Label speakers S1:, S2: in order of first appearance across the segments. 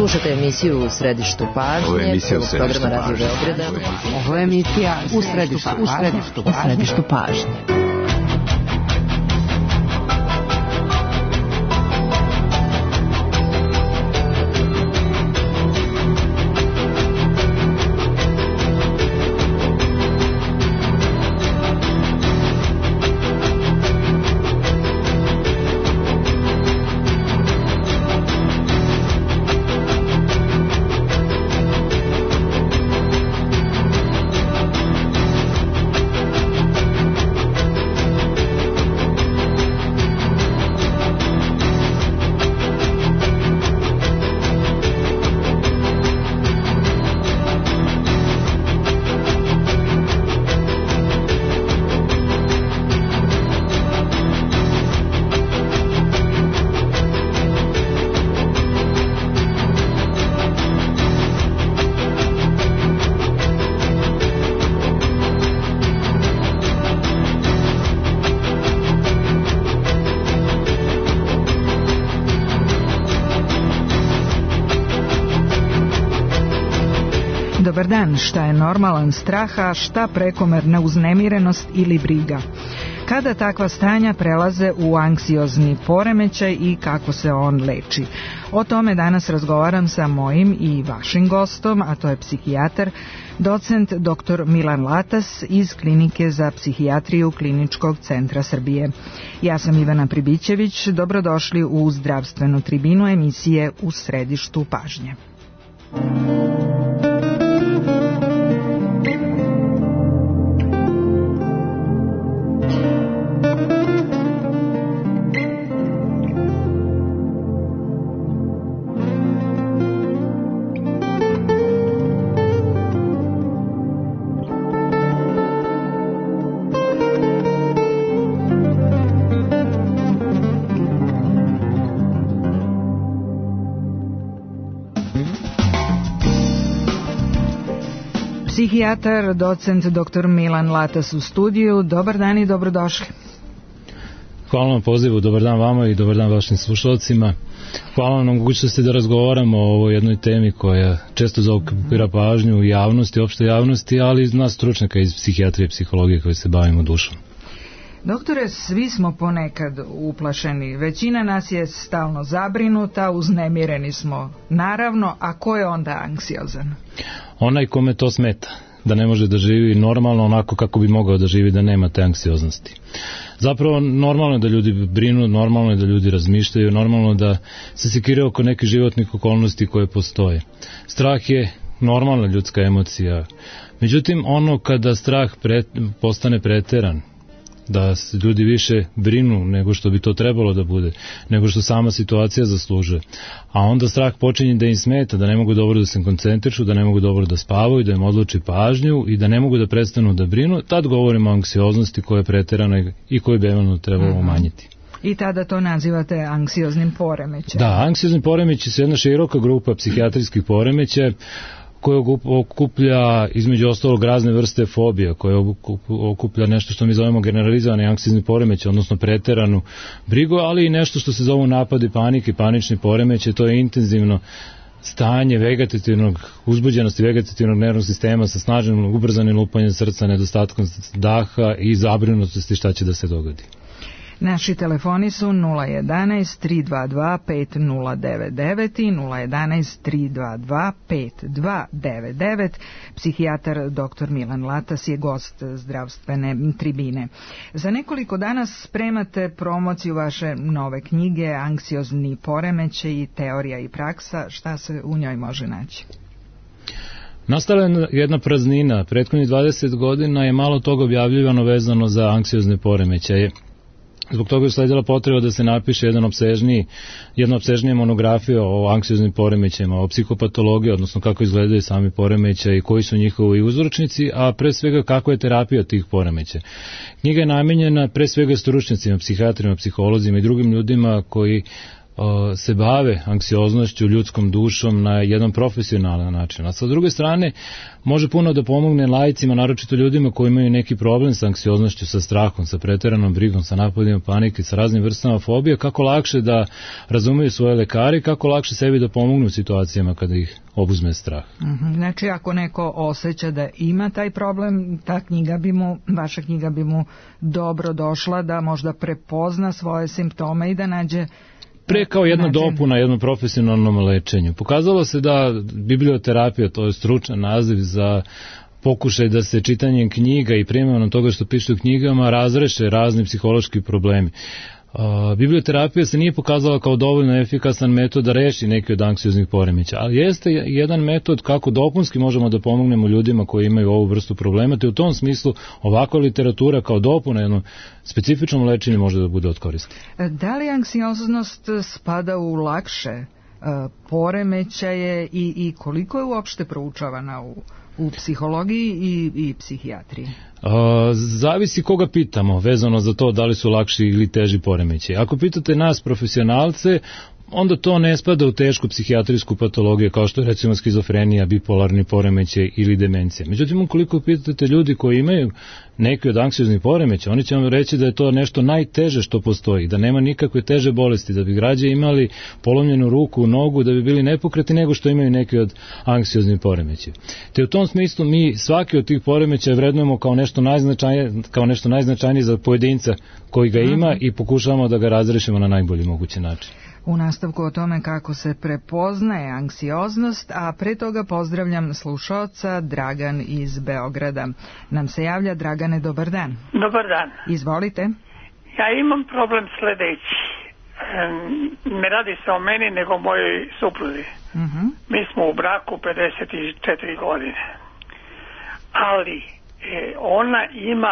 S1: Slušate emisiju U središtu pažnje, programa Radio Beograda.
S2: Ovo je emisija U središtu pažnje.
S3: Dobar dan, šta je normalan strah, a šta prekomerna uznemirenost ili briga? Kada takva stanja prelaze u anksiozni poremećaj i kako se on leči? O tome danas razgovaram sa mojim i vašim gostom, a to je psihijatar, docent dr. Milan Latas iz Klinike za psihijatriju Kliničkog centra Srbije. Ja sam Ivana Pribićević, dobrodošli u zdravstvenu tribinu emisije U središtu pažnje. Psihijatar, docent dr. Milan Latas u studiju. Dobar dan i dobrodošli.
S4: Hvala vam pozivu, dobar dan vama i dobar dan vašim slušalcima. Hvala vam na mogućnosti da razgovaramo o ovoj jednoj temi koja često zaokupira pažnju javnosti, opšte javnosti, ali i nas stručnjaka iz psihijatrije i psihologije koji se bavimo dušom.
S3: Doktore, svi smo ponekad uplašeni. Većina nas je stalno zabrinuta, uznemireni smo. Naravno, a ko je onda anksiozan?
S4: Onaj kome to smeta, da ne može da živi normalno onako kako bi mogao da živi da nema te anksioznosti. Zapravo normalno je da ljudi brinu, normalno je da ljudi razmišljaju, normalno je da se sekiraju oko nekih životnih okolnosti koje postoje. Strah je normalna ljudska emocija. Međutim, ono kada strah postane preteran, da se ljudi više brinu nego što bi to trebalo da bude, nego što sama situacija zaslužuje. A onda strah počinje da im smeta, da ne mogu dobro da se koncentrišu, da ne mogu dobro da spavaju, da im odluči pažnju i da ne mogu da prestanu da brinu. Tad govorimo o anksioznosti koja je preterana i koju bi eventualno trebalo umanjiti.
S3: I tada to nazivate anksioznim poremećajem.
S4: Da, anksiozni poremećaj su jedna široka grupa psihijatrijskih poremećaja koja okuplja između ostalog razne vrste fobija, koja okuplja nešto što mi zovemo generalizovani anksiozni poremećaj, odnosno preteranu brigu, ali i nešto što se zovu napadi panike, panični poremećaj, to je intenzivno stanje uzbuđenosti vegetativnog nervnog sistema sa snažnim ubrzanim lupanjem srca, nedostatkom daha i zabrinutosti šta će da se dogodi.
S3: Naši telefoni su 011-322-5099 i 011-322-5299. Psihijatar dr. Milan Latas je gost zdravstvene tribine. Za nekoliko dana spremate promociju vaše nove knjige Anksiozni poremećaj, teorija i praksa. Šta se u njoj može naći?
S4: Nastala je jedna praznina. Prethodnih 20 godina je malo toga objavljivano vezano za anksiozne poremećaje. Zbog toga je usledila potreba da se napiše jedna opsežnija monografija o anksioznim poremećajima, o psihopatologiji, odnosno kako izgledaju sami poremećaji, koji su njihovi uzročnici, a pre svega kakva je terapija tih poremećaja. Knjiga je namenjena pre svega stručnjacima, psihijatrima, psiholozima i drugim ljudima koji se bave anksioznošću, ljudskom dušom na jedan profesionalan način. A sa druge strane, može puno da pomogne laicima, naročito ljudima koji imaju neki problem sa anksioznošću, sa strahom, sa preteranom brigom, sa napadima panike, sa raznim vrstama fobija, kako lakše da razumeju svoje lekare, kako lakše sebi da pomognu u situacijama kada ih obuzme strah.
S3: Znači, ako neko osjeća da ima taj problem, vaša knjiga bi mu dobro došla da možda prepozna svoje simptome i da nađe
S4: pre kao jedna dopuna jednom profesionalnom lečenju. Pokazalo se da biblioterapija, to je stručan naziv za pokušaj da se čitanjem knjiga i primjenom toga što piše u knjigama razreše razni psihološki problemi. Biblioterapija se nije pokazala kao dovoljno efikasan metod da reši neki od anksioznih poremećaja, ali jeste jedan metod kako dopunski možemo da pomognemo ljudima koji imaju ovu vrstu problema, te u tom smislu ovakva literatura kao dopuna jednom specifičnom lečenju može da bude od koristi.
S3: Da li anksioznost spada u lakše poremećaje i koliko je uopšte proučavana u psihologiji i psihijatriji?
S4: Zavisi koga pitamo vezano za to da li su lakši ili teži poremećaji. Ako pitate nas profesionalce, onda to ne spada u tešku psihijatrijsku patologiju kao što je recimo skizofrenija, bipolarni poremećaj ili demencija. Međutim, ukoliko pitate ljudi koji imaju neki od anksioznih poremećaja, oni će vam reći da je to nešto najteže što postoji, da nema nikakve teže bolesti, da bi građe imali polomljenu ruku, nogu, da bi bili nepokretni nego što imaju neki od anksioznih poremećaja. Te u tom smislu mi svaki od tih poremećaja vrednujemo kao nešto najznačajnije za pojedinca koji ga ima i pokušavamo da ga razrešimo na najbolji mogući način.
S3: U nastavku o tome kako se prepoznaje anksioznost, a pre toga pozdravljam slušaoca Dragan iz Beograda. Nam se javlja. Dragane, dobar dan.
S5: Dobar dan.
S3: Izvolite.
S5: Ja imam problem sledeći. Ne radi se o meni, nego mojoj supruzi. Mi smo u braku 54 godine. Ali ona ima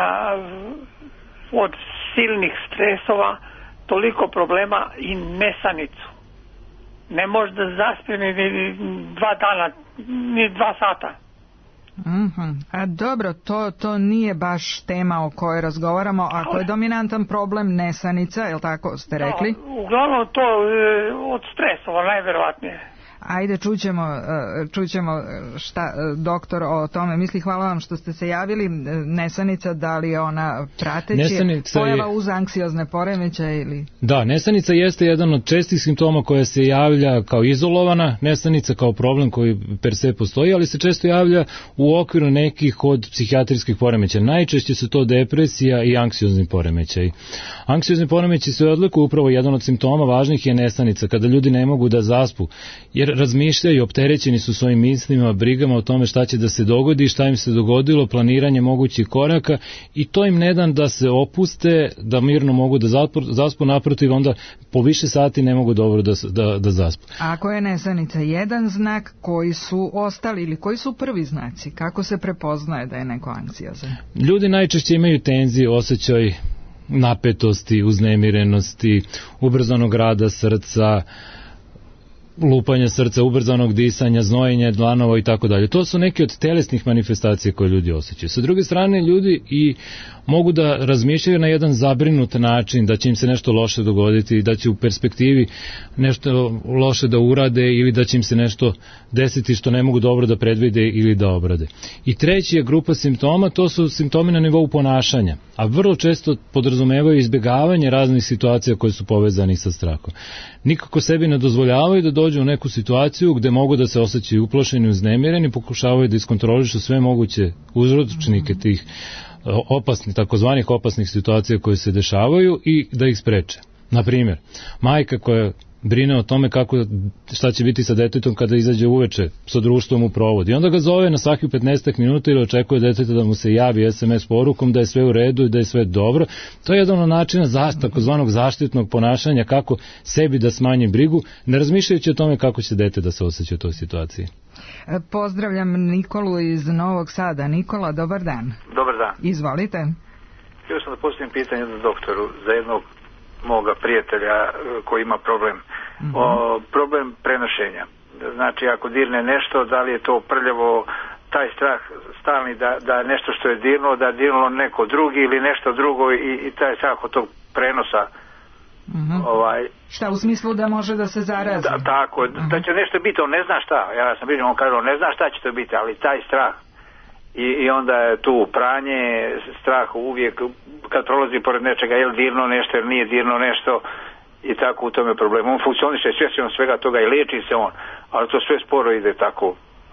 S5: od silnih stresova toliko problema i nesanicu. Ne može da zaspe ni 2 dana, ni 2 sata.
S3: A dobro, to nije baš tema o kojoj razgovaramo. Ako je dominantan problem nesanica, je li tako ste rekli?
S5: Da, uglavnom to od stresova, najverovatnije.
S3: Ajde, čućemo šta doktor o tome misli. Hvala vam što ste se javili. Nesanica, da li je ona prateći pojava uz anksiozne poremećaje ili? Da,
S4: nesanica jeste jedan od čestih simptoma koja se javlja kao izolovana nesanica, kao problem koji per se postoji, ali se često javlja u okviru nekih od psihijatrijskih poremećaja. Najčešće su to depresija i anksiozni poremećaji. Anksiozni poremećaji se odlikuju upravo jedan od simptoma važnih je nesanica, kada ljudi ne mogu da zaspu, jer razmišljaju, opterećeni su svojim mislima, brigama o tome šta će da se dogodi, šta im se dogodilo, planiranje mogućih koraka i to im ne da da se opuste, da mirno mogu da zaspu, naprotiv, onda po više sati ne mogu dobro da zaspu.
S3: Ako je nesanica jedan znak, koji su ostali ili koji su prvi znaci? Kako se prepoznaje da je neko anksiozan?
S4: Ljudi najčešće imaju tenziju, osjećaj napetosti, uznemirenosti, ubrzanog rada srca, lupanja srca, ubrzanog disanja, znojenja dlanova i tako dalje. To su neke od telesnih manifestacija koje ljudi osjećaju. Sa druge strane, ljudi i mogu da razmišljaju na jedan zabrinut način da će im se nešto loše dogoditi, da će u perspektivi nešto loše da urade ili da će im se nešto desiti što ne mogu dobro da predvide ili da obrade. I treći je grupa simptoma, to su simptomi na nivou ponašanja, a vrlo često podrazumevaju izbjegavanje raznih situacija koje su povezani sa strahom. Nikako sebi ne dozvoljavaju da dođu u neku situaciju gde mogu da se osjećaju uplašeni, uznemireni, pokušavaju da iskontrolišu sve moguće uzročnike tih takozvanih opasnih situacija koje se dešavaju i da ih spreče. Naprimjer, majka koja brine o tome šta će biti sa detetom kada izađe uveče sa društvom u provod. I onda ga zove na svakih 15 minuta ili očekuje deteta da mu se javi SMS porukom da je sve u redu i da je sve dobro. To je jedan od načina takozvanog zaštitnog ponašanja, kako sebi da smanji brigu, ne razmišljajući o tome kako će dete da se osjeća u toj situaciji.
S3: Pozdravljam Nikolu iz Novog Sada. Nikola, dobar dan.
S6: Dobar dan.
S3: Izvolite.
S6: Htio sam da postavim pitanje za doktoru, za jednog moga prijatelja koji ima problem. Problem prenošenja. Znači, ako dirne nešto, da li je to prljavo, taj strah stalni da nešto što je dirnulo, da je dirnulo neko drugi ili nešto drugo i taj strah od tog prenosa
S3: Šta, u smislu da može da se zarazi?
S6: Tako, da će nešto biti, on ne zna šta. Ja sam vidio, on kaže, on ne zna šta će to biti, ali taj strah. I onda je tu pranje, strah uvijek, kad prolazi pored nečega, je li dirno nešto, jer nije dirno nešto, i tako u tome problemu. On funkcioniše, svjesno svega toga i liječi se on, ali to sve sporo ide tako.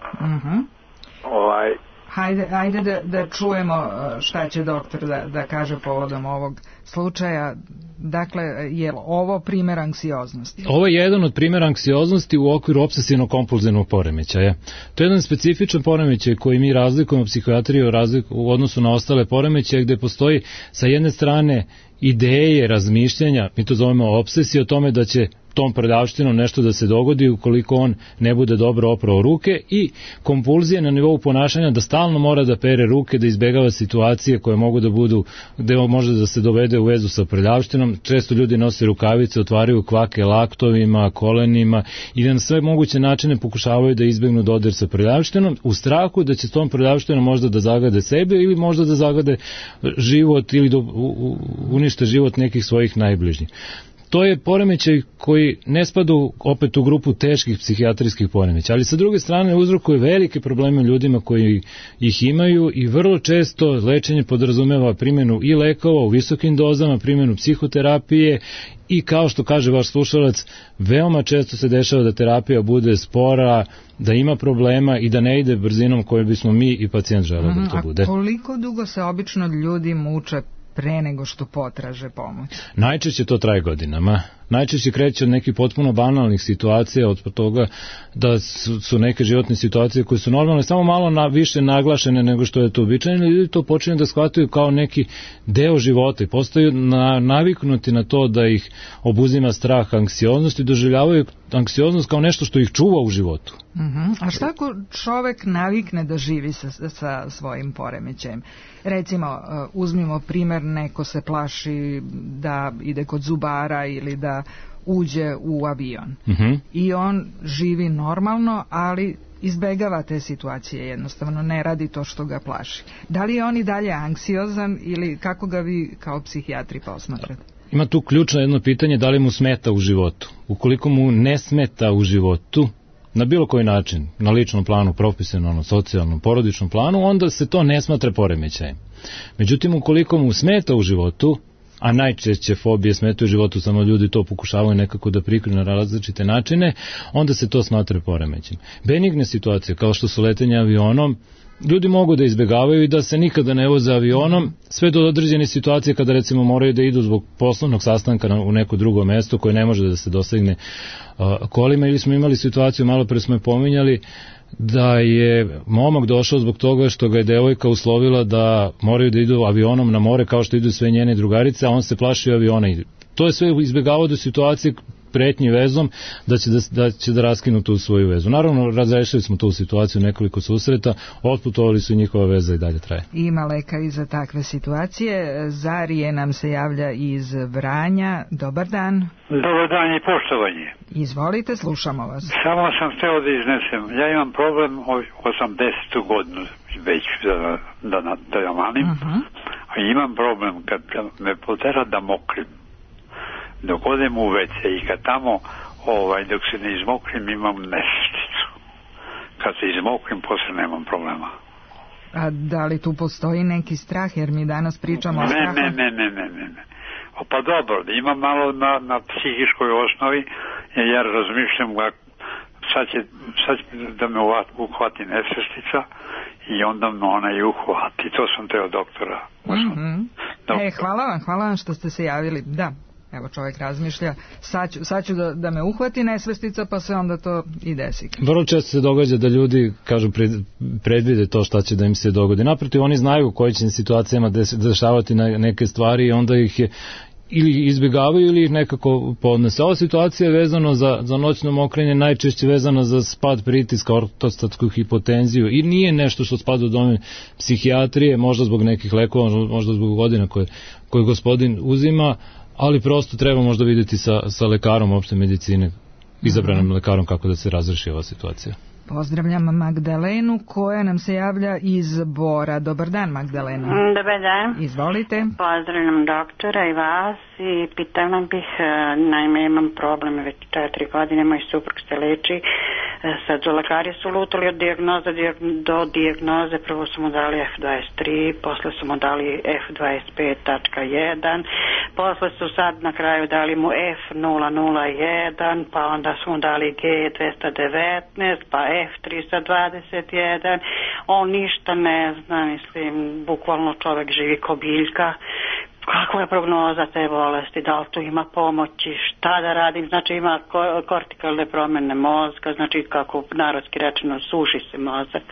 S3: Hajde da čujemo šta će doktor da kaže povodom ovog slučaja. Dakle, je li ovo primjer anksioznosti?
S4: Ovo je jedan od primjera anksioznosti u okviru obsesivno-kompulzivnog poremećaja. To je jedan specifičan poremećaj koji mi razlikujemo psihijatriju u odnosu na ostale poremećaje, gde postoji sa jedne strane ideje, razmišljanja, mi to zovemo obsesije, o tome da će tom prljavštinom nešto da se dogodi ukoliko on ne bude dobro oprao ruke, i kompulzije na nivou ponašanja da stalno mora da pere ruke, da izbegava situacije koje mogu da budu, gde može da se dovede u vezu sa prljavštinom. Često ljudi nose rukavice, otvaraju kvake laktovima, kolenima i da na sve moguće načine pokušavaju da izbegnu dodir sa prljavštinom u strahu da će s tom prljavštinom možda da zagade sebe ili možda da zagade život ili da unište život nekih svojih najbližnjih. To je poremećaj koji ne spada opet u grupu teških psihijatrijskih poremećaja, ali sa druge strane uzrokuje velike probleme ljudima koji ih imaju i vrlo često lečenje podrazumeva primjenu i lekova u visokim dozama, primjenu psihoterapije i, kao što kaže vaš slušalac, veoma često se dešava da terapija bude spora, da ima problema i da ne ide brzinom koju bismo mi i pacijent želeli da to bude.
S3: A koliko dugo se obično ljudi muče pre nego što potraže pomoć?
S4: Najčešće to traje godinama. Najčešće kreće od nekih potpuno banalnih situacija, od toga da su neke životne situacije koje su normalne, samo malo više naglašene nego što je to uobičajeno, ljudi to počinju da shvataju kao neki deo života i postaju naviknuti na to da ih obuzima strah, anksioznost i doživljavaju anksioznost kao nešto što ih čuva u životu.
S3: A šta ako čovek navikne da živi sa svojim poremećajem? Recimo, uzmimo primer, neko se plaši da ide kod zubara ili da uđe u avion. I on živi normalno, ali izbegava te situacije, jednostavno ne radi to što ga plaši. Da li je on i dalje anksiozan ili kako ga vi kao psihijatri posmatrate?
S4: Ima tu ključno jedno pitanje, da li mu smeta u životu. Ukoliko mu ne smeta u životu, na bilo koji način, na ličnom planu, profesionalnom, socijalnom, porodičnom planu, onda se to ne smatra poremećajem. Međutim, ukoliko mu smeta u životu, a najčešće fobije smetaju u životu, samo ljudi to pokušavaju nekako da prikriju na različite načine, onda se to smatra poremećajem. Benigne situacije, kao što su letenje avionom, ljudi mogu da izbegavaju i da se nikada ne voze avionom, sve do određene situacije kada recimo moraju da idu zbog poslovnog sastanka u neko drugo mesto koje ne može da se dosegne kolima, ili smo imali situaciju, malo pre smo je pominjali, da je momak došao zbog toga što ga je devojka uslovila da moraju da idu avionom na more kao što idu sve njene drugarice, a on se plašio aviona. I to je sve izbjegavao do situacije pretnji vezom da će da raskinu tu svoju vezu. Naravno, razrešili smo tu situaciju, nekoliko susreta, otputovali su i njihova veza i dalje traje.
S3: Ima leka i za takve situacije. Zarije nam se javlja iz Vranja. Dobar dan.
S7: Dobar dan i poštovanje.
S3: Izvolite, slušamo vas.
S7: Samo sam hteo da iznesem. Ja imam problem 80. godinu već da jamanim. A imam problem kad me potera da mokrim. Dok odem u WC i kad tamo dok se ne izmokrim imam nesvesticu. Kad se izmokrim posle nemam problema.
S3: A da li tu postoji neki strah, jer mi danas pričamo o strahu?
S7: Ne. Pa dobro, imam malo na psihičkoj osnovi, jer ja razmišljam sad će da me uhvati nesvestica i onda me ona i uhvati. To sam teo doktora.
S3: Hvala vam što ste se javili. Da. Evo, čovjek razmišlja, sad ću da me uhvati nesvestica, pa se onda to i desi.
S4: Vrlo često se događa da ljudi, kažu, predvide to šta će da im se dogodi. Naprotiv, oni znaju u kojim će situacijama dešavati neke stvari i onda ih ili izbjegavaju ili ih nekako podnese. Ova situacija je vezana za noćno mokrenje, najčešće vezana za spad pritiska, ortostatsku hipotenziju i nije nešto što spada u domen psihijatrije, možda zbog nekih lekova, možda zbog godina koje gospodin uzima, ali prosto treba možda vidjeti sa lekarom opšte medicine, izabranim lekarom, kako da se razreši ova situacija.
S3: Pozdravljam Magdalenu koja nam se javlja iz Bora. Dobar dan, Magdalena.
S8: Dobar dan.
S3: Izvolite.
S8: Pozdravljam doktora i vas i pitala bih, naime imam problem već 4 godine, moj suprug se leči, sad lekari su lutali od dijagnoze do dijagnoze, prvo su mu dali F23, posle su mu dali F25.1, posle su sad na kraju dali mu F001, pa onda su mu dali G219, pa F321, on ništa ne zna, mislim, bukvalno čovjek živi ko biljka. Kakva je prognoza te bolesti, da li tu ima pomoći, šta da radim, znači ima kortikalne promjene mozga, znači kako narodski rečeno suši se mozak.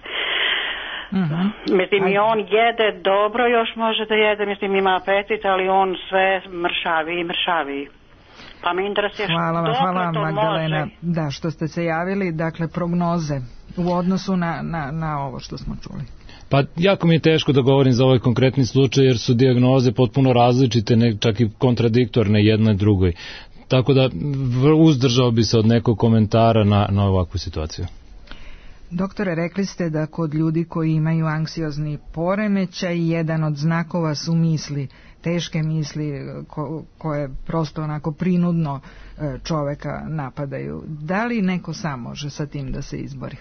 S8: Mislim i on jede dobro, još može da jede, mislim ima apetit, ali on sve mršavi. Pa mi interesuje
S3: hvala Magdalena, da, što ste se javili, dakle prognoze u odnosu na ovo što smo čuli.
S4: Pa jako mi je teško da govorim za ovaj konkretni slučaj jer su dijagnoze potpuno različite, čak i kontradiktorne jedna drugoj. Tako da uzdržao bi se od nekog komentara na ovakvu situaciju.
S3: Doktore, rekli ste da kod ljudi koji imaju anksiozni poremećaj jedan od znakova su misli, teške misli koje prosto onako prinudno čoveka napadaju. Da li neko sam može sa tim da se izbori?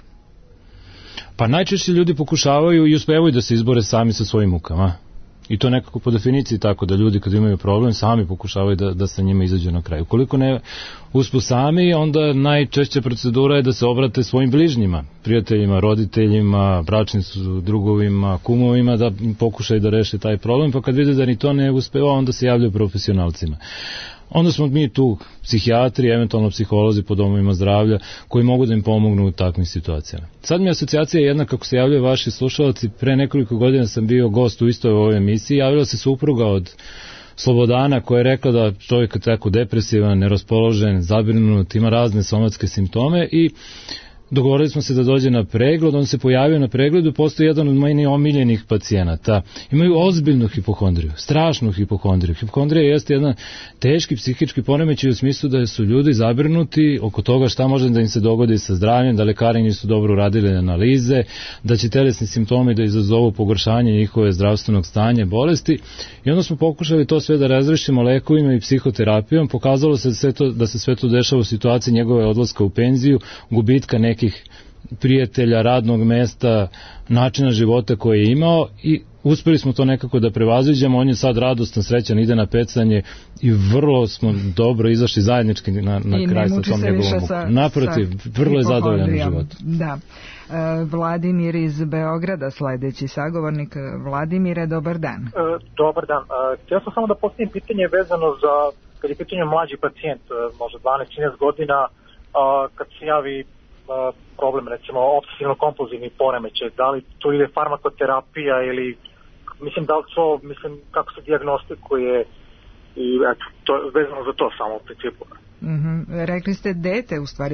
S4: Pa najčešće ljudi pokušavaju i uspevaju da se izbore sami sa svojim mukama. I to nekako po definiciji tako da ljudi kad imaju problem sami pokušavaju da sa njima izađu na kraj. Ukoliko ne uspu sami, onda najčešća procedura je da se obrate svojim bližnjima, prijateljima, roditeljima, bračnim drugovima, kumovima, da pokušaju da reše taj problem, pa kad vide da ni to ne uspeva, onda se javljaju profesionalcima. Onda smo mi tu psihijatri, eventualno psiholozi po domovima zdravlja koji mogu da im pomognu u takvim situacijama. Sad mi je asocijacija jedna, kako se javljaju vaši slušalci, pre nekoliko godina sam bio gost u istoj ovoj emisiji, javila se supruga od Slobodana koja je rekla da čovjek je tako depresivan, neraspoložen, zabrinut, ima razne somatske simptome i dogovorili smo se da dođe na pregled, on se pojavio na pregledu, postoji jedan od mojih omiljenih pacijenata. Imaju ozbiljnu hipohondriju, strašnu hipohondriju. Hipohondrija jeste jedan teški psihički poremećaj u smislu da su ljudi zabrinuti oko toga šta može da im se dogodi sa zdravljem, da lekari nisu dobro uradili analize, da će telesni simptomi da izazovu pogoršanje njihove zdravstvenog stanja, bolesti. I onda smo pokušali to sve da razrešimo lekovima i psihoterapijom. Pokazalo se da se sve to dešava u situaciji njegove odlaska u penziju, gubitka nekih prijatelja, radnog mesta, načina života koje je imao i uspeli smo to nekako da prevaziđemo. On je sad radostan, srećan, ide na pecanje i vrlo smo dobro izašli zajednički na kraj sa tom njegovom mukom. Naprotiv, vrlo je zadovoljan u životu.
S3: Da. Vladimir iz Beograda, sledeći sagovornik. Vladimire, dobar dan.
S9: Dobar dan. Htio sam samo da postavim pitanje vezano za, kad je pitanje mlađi pacijent, možda 12-13 godina, kad se javi problem, recimo obsesivno-kompulzivni poremećaj, da li to ide farmakoterapija ili, mislim, da li to, kako se dijagnostikuje i eto, to je vezano za to samo u principu.
S3: Rekli ste dete, u stvari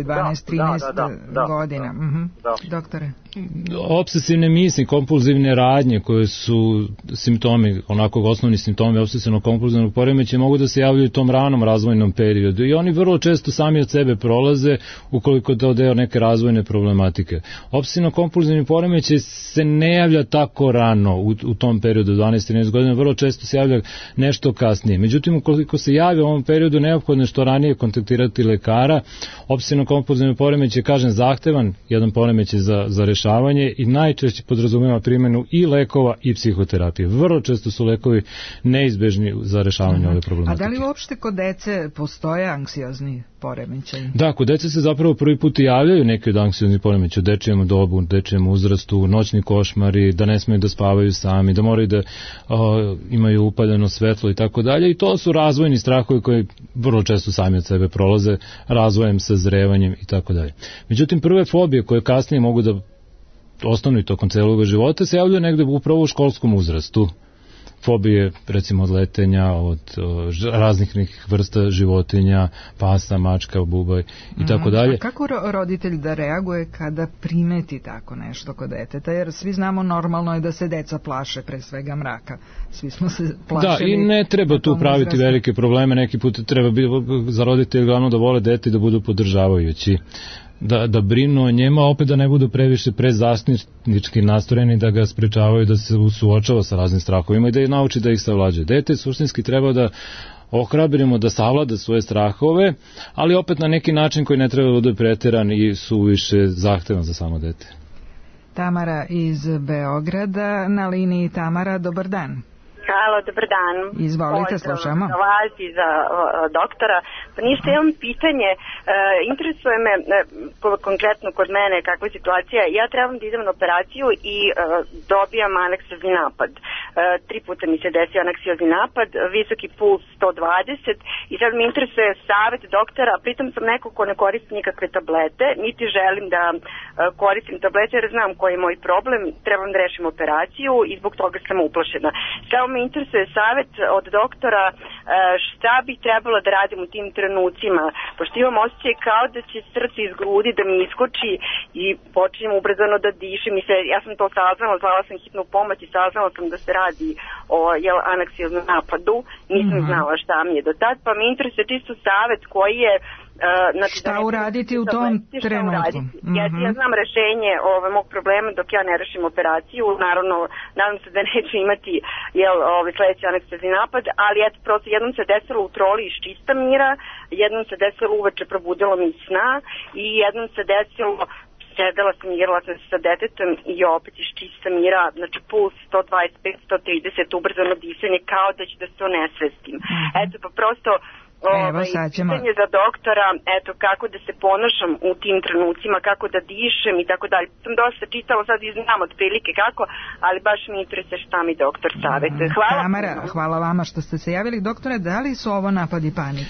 S3: 12-13 godina. Doktore?
S4: Obsesivne misli, kompulzivne radnje koje su simptomi, onako osnovni simptomi obsesivno-kompulzivnog poremećaja mogu da se javljaju u tom ranom razvojnom periodu i oni vrlo često sami od sebe prolaze ukoliko je to deo neke razvojne problematike. Obsesivno-kompulzivni poremećaj se ne javlja tako rano u tom periodu 12-13 godina, vrlo često se javlja nešto kasnije. Međutim, ukoliko se javi u ovom periodu, neophodno je što ranije kontaktirati lekara. Obsesivno-kompulzivni poremećaj je, kažem, zahtevan jedan poremećaj za rešavanje i najčešće podrazumeva primjenu i lekova i psihoterapije. Vrlo često su lekovi neizbežni za rešavanje ove problematike.
S3: A da li uopšte kod dece postoje anksiozni poremećaj?
S4: Da, kod dece se zapravo prvi put javljaju neki od anksiozni poremećaja u dečijem dobu, u dečijem uzrastu, noćni košmari, da ne smeju da spavaju sami, da moraju da imaju upaljeno svetlo i tako dalje. I to su razvojni strahovi koji vrlo često sami od sebe prolaze razvojem, sazrevanjem i tako dalje. Međutim, prve fobije koje kasnije mogu da ostanu i tokom celog života se javljaju negde upravo u školskom uzrastu. Fobije, recimo, od letenja, od raznih nekih vrsta životinja, pasa, mačka, bubaj i tako dalje.
S3: A kako roditelj da reaguje kada primeti tako nešto kod deteta? Jer svi znamo, normalno je da se deca plaše, pre svega mraka. Svi smo se plašili.
S4: Da, i ne treba tu praviti velike probleme. Neki put treba za roditelj glavno da vole dete i da budu podržavajući. da brinu o njemu, a opet da ne budu previše prezastnički nastrojeni da ga sprečavaju da se suočava sa raznim strahovima i da ih nauči da ih savlađuje. Dete suštinski treba da ohrabrimo da savlada svoje strahove, ali opet na neki način koji ne treba da bude preteran i suviše zahtevan za samo dete.
S3: Tamara iz Beograda na liniji. Tamara, dobar dan.
S10: Halo, dobar dan.
S3: Izvolite, slušamo.
S10: Za vas i za doktora. Pa ništa, imam pitanje. Interesuje me konkretno kod mene kakva je situacija. Ja trebam da idem na operaciju i dobijam aneksiozni napad. 3 puta mi se desio aneksiozni napad, visoki puls 120 i sad mi interesuje savjet doktora, pritom sam neko ko ne koristi nikakve tablete, niti želim da koristim tablete jer znam koji je moj problem, trebam da rešim operaciju i zbog toga sam uplašena. Samo me interesuje savjet od doktora šta bi trebalo da radim u tim trenucima, pošto imam osjećaj kao da će srce iz grudi da mi iskoči i počinjem ubrzano da dišem i ja sam to saznala, zvala sam hitnu pomoć i saznala sam da se radi o aneksioznom napadu, nisam znala šta mi je do tad, pa me interesuje čisto savjet koji je
S3: šta uraditi u tom trenutku.
S10: Ja znam rešenje mog problema dok ja ne rešim operaciju, naravno nadam se da neću imati sledeći aneksiozni napad, ali eto prosto jednom se desilo u troli iz čista mira, jednom se desilo uveče probudilo mi sna i jednom se desilo sedela sam i igrala sam sa detetom i opet iz čista mira, znači puls 125-130, ubrzano disanje kao da ću da se onesvestim. Eto pa prosto pitanje za doktora, eto kako da se ponašam u tim trenucima, kako da dišem i tako dalje. Sam dosta čitala, sad i znam otprilike kako, ali baš mi interesuje šta mi doktor savjetuje. Hvala.
S3: Tamara, hvala vama što ste se javili. Doktore, da li su ovo napadi panike?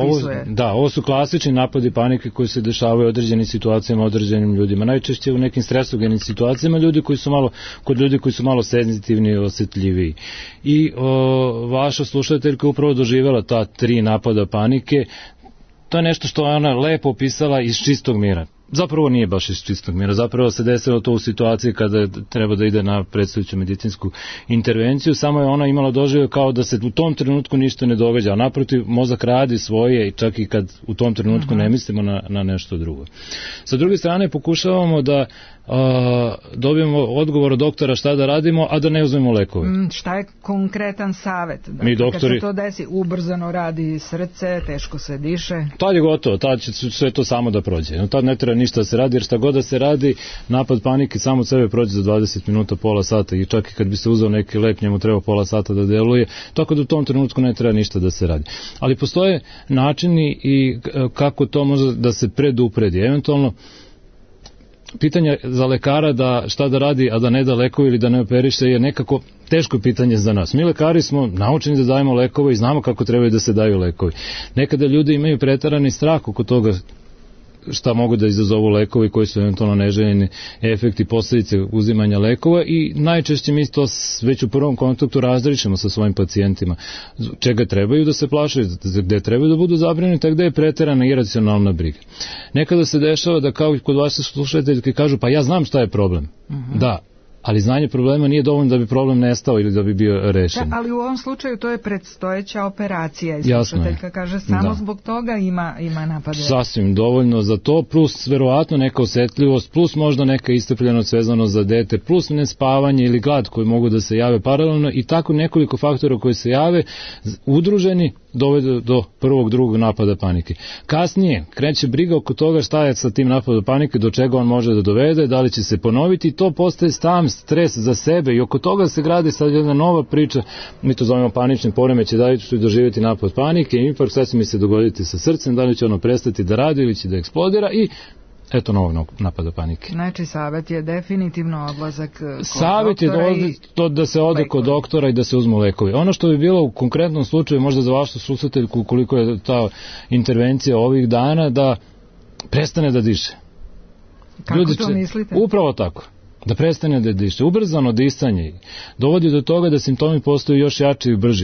S4: Ovo su klasični napadi panike koji se dešavaju u određenim situacijama, određenim ljudima. Najčešće u nekim stresogenim situacijama kod ljudi koji su malo senzitivni i osjetljiviji. I vaša slušateljka upravo doživjela ta 3 napada panike. To je nešto što je ona lepo opisala iz čistog mira. Zapravo nije baš iz čistog mira, zapravo se desilo to u situaciji kada treba da ide na predstojeću medicinsku intervenciju, samo je ona imala doživljaj kao da se u tom trenutku ništa ne događa, a naprotiv mozak radi svoje, čak i kad u tom trenutku ne mislimo na nešto drugo. Sa druge strane pokušavamo da dobijemo odgovor od doktora šta da radimo, a da ne uzmemo lekove.
S3: Šta je konkretan savjet?
S4: Mi doktori...
S3: Kad se to desi, ubrzano radi srce, teško se diše.
S4: Tad je gotovo, tad će sve to samo da prođe. Tad ne treba ništa da se radi, jer šta god da se radi, napad panike samo od sebe prođe za 20 minuta, pola sata i čak i kad bi se uzeo neki lek, njemu treba pola sata da deluje, tako da u tom trenutku ne treba ništa da se radi. Ali postoje načini i kako to može da se predupredi. Eventualno, pitanje za lekara da šta da radi, a da ne da lekove ili da ne operiše je nekako teško pitanje za nas. Mi lekari smo naučeni da dajemo lekove i znamo kako trebaju da se daju lekovi. Nekada ljudi imaju preterani strah oko toga šta mogu da izazovu lekovi, koji su eventualno neželjeni efekti, posljedice uzimanja lekova i najčešće mi to već u prvom kontaktu razričemo sa svojim pacijentima. Čega trebaju da se plašaju, gde trebaju da budu zabrinuti, a gde je preterana iracionalna briga. Nekada se dešava da kao i kod vaših slušateljki kažu pa ja znam šta je problem. Da, ali znanje problema nije dovoljno da bi problem nestao ili da bi bio rešen.
S3: Da, ali u ovom slučaju to je predstojeća operacija. Slušateljka kaže samo zbog toga ima napade.
S4: Sasvim dovoljno za to, plus verovatno neka osetljivost, plus možda neka istrpljenost vezano za dete, plus nespavanje ili glad koji mogu da se jave paralelno i tako nekoliko faktora koji se jave udruženi dovede do prvog, drugog napada panike. Kasnije kreće briga oko toga šta je sa tim napadom panike, do čega on može da dovede, da li će se ponoviti, to postaje sam stres za sebe i oko toga se gradi sad jedna nova priča, mi to zovemo panični poremećaj, da li ću doživjeti napad panike, infarkt, šta će mi se dogoditi sa srcem, da li će ono prestati da radi ili će da eksplodira i eto novog napada panike.
S3: Znači, savjet je definitivno odlazak kod
S4: savjet doktora. Savjet je to da se ode kod doktora i da se uzmu lekovi. Ono što bi bilo u konkretnom slučaju, možda za vašu slušateljku, koliko je ta intervencija ovih dana, da prestane da diše.
S3: Kako to mislite?
S4: Upravo tako. Da prestane da diše. Ubrzano disanje dovodi do toga da simptomi postaju još jači i brži.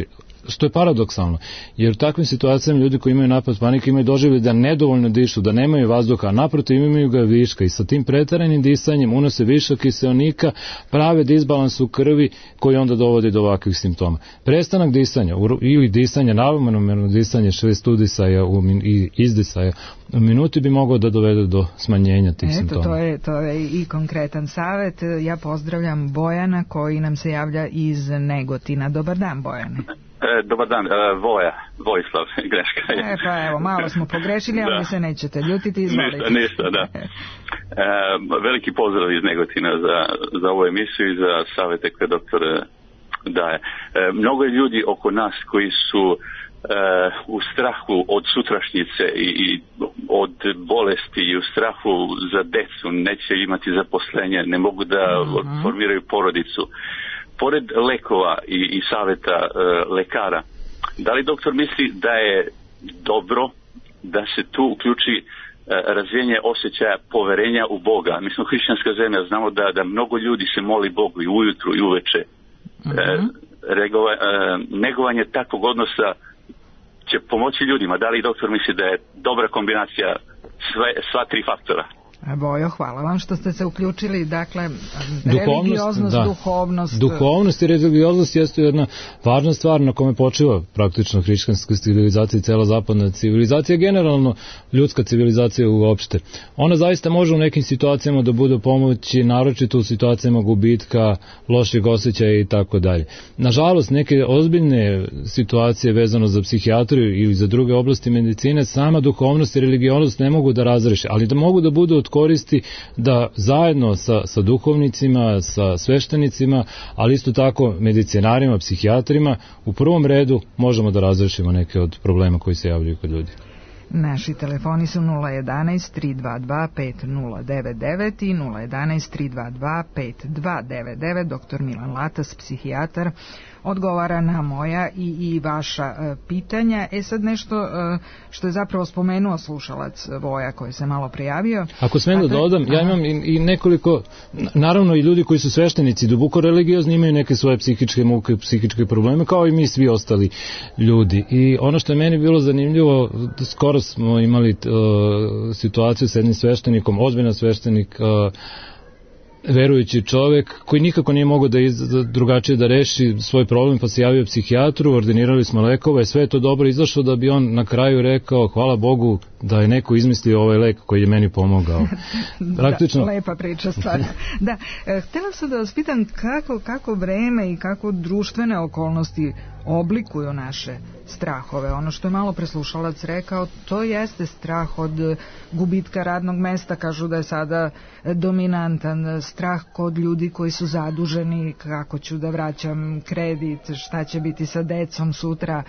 S4: što je paradoksalno, jer u takvim situacijama ljudi koji imaju napad panike imaju doživljaj da nedovoljno dišu, da nemaju vazduha, a naprotiv imaju ga viška i sa tim preteranim disanjem unose višak kiseonika, prave disbalans u krvi koji onda dovodi do ovakvih simptoma. Prestanak disanja ili disanje, ravnomerno disanje 6 udisaja i izdisaja u minuti bi mogao da dovede do smanjenja tih simptoma.
S3: To je i konkretan savjet. Ja pozdravljam Bojana koji nam se javlja iz Negotina. Dobar dan, Bojane.
S11: Dobar dan, Vojislav, greška.
S3: Pa evo, malo smo pogrešili, ali mi se nećete ljutiti, izvolite.
S11: Ništa, da. Veliki pozdrav iz Negotina za ovu emisiju i za savjete koje doktor daje. Mnogo je ljudi oko nas koji su u strahu od sutrašnjice i od bolesti i u strahu za decu, neće imati zaposlenje, ne mogu da formiraju porodicu. Pored lekova i savjeta lekara, da li doktor misli da je dobro da se tu uključi razvijenje osjećaja poverenja u Boga? Mi smo hrišćanska zemlja, znamo da mnogo ljudi se moli Bogu i ujutru i uveče. Negovanje takvog odnosa će pomoći ljudima. Da li doktor misli da je dobra kombinacija sva tri faktora?
S3: Bojo, hvala vam što ste se uključili. Dakle, religioznost, duhovnost.
S4: Duhovnost i religioznost jeste jedna važna stvar na kome počiva praktično hrišćanska civilizacija i cela zapadna civilizacija, generalno ljudska civilizacija uopšte. Ona zaista može u nekim situacijama da bude pomoći, naročito u situacijama gubitka, loših osjećaja i tako dalje. Nažalost, neke ozbiljne situacije vezano za psihijatriju ili za druge oblasti medicine, sama duhovnost i religioznost ne mogu da razreše, ali da mogu da budu od koristi da zajedno sa duhovnicima, sa sveštenicima, ali isto tako medicinarima, psihijatrima, u prvom redu možemo da razrešimo neke od problema koji se javljaju kod ljudi.
S3: Naši telefoni su 011 322 5099 i 011 322 5299. Dr. Milan Latas, psihijatar, odgovara na moja i vaša pitanja. Sad nešto što je zapravo spomenuo slušalac Voja koji se malo prijavio.
S4: Ako smem da dodam, ja imam i nekoliko, naravno i ljudi koji su sveštenici, duboko religiozni, imaju neke svoje psihičke muke, psihičke probleme, kao i mi svi ostali ljudi. I ono što je meni bilo zanimljivo, skoro smo imali situaciju s jednim sveštenikom, ozbiljan sveštenik, verujući čovjek koji nikako nije mogao da drugačije da reši svoj problem, pa se javio psihijatru, ordinirali smo lekove, sve je to dobro izašlo da bi on na kraju rekao hvala Bogu da je neko izmislio ovaj lek koji je meni pomogao.
S3: Praktično... Da, lepa priča stvarno. Da, htjela sam da vas pitam kako vreme i kako društvene okolnosti oblikuju naše strahove. Ono što je malo preslušalac rekao, to jeste strah od gubitka radnog mesta, kažu da je sada dominantan strah kod ljudi koji su zaduženi, kako ću da vraćam kredit, šta će biti sa decom sutra.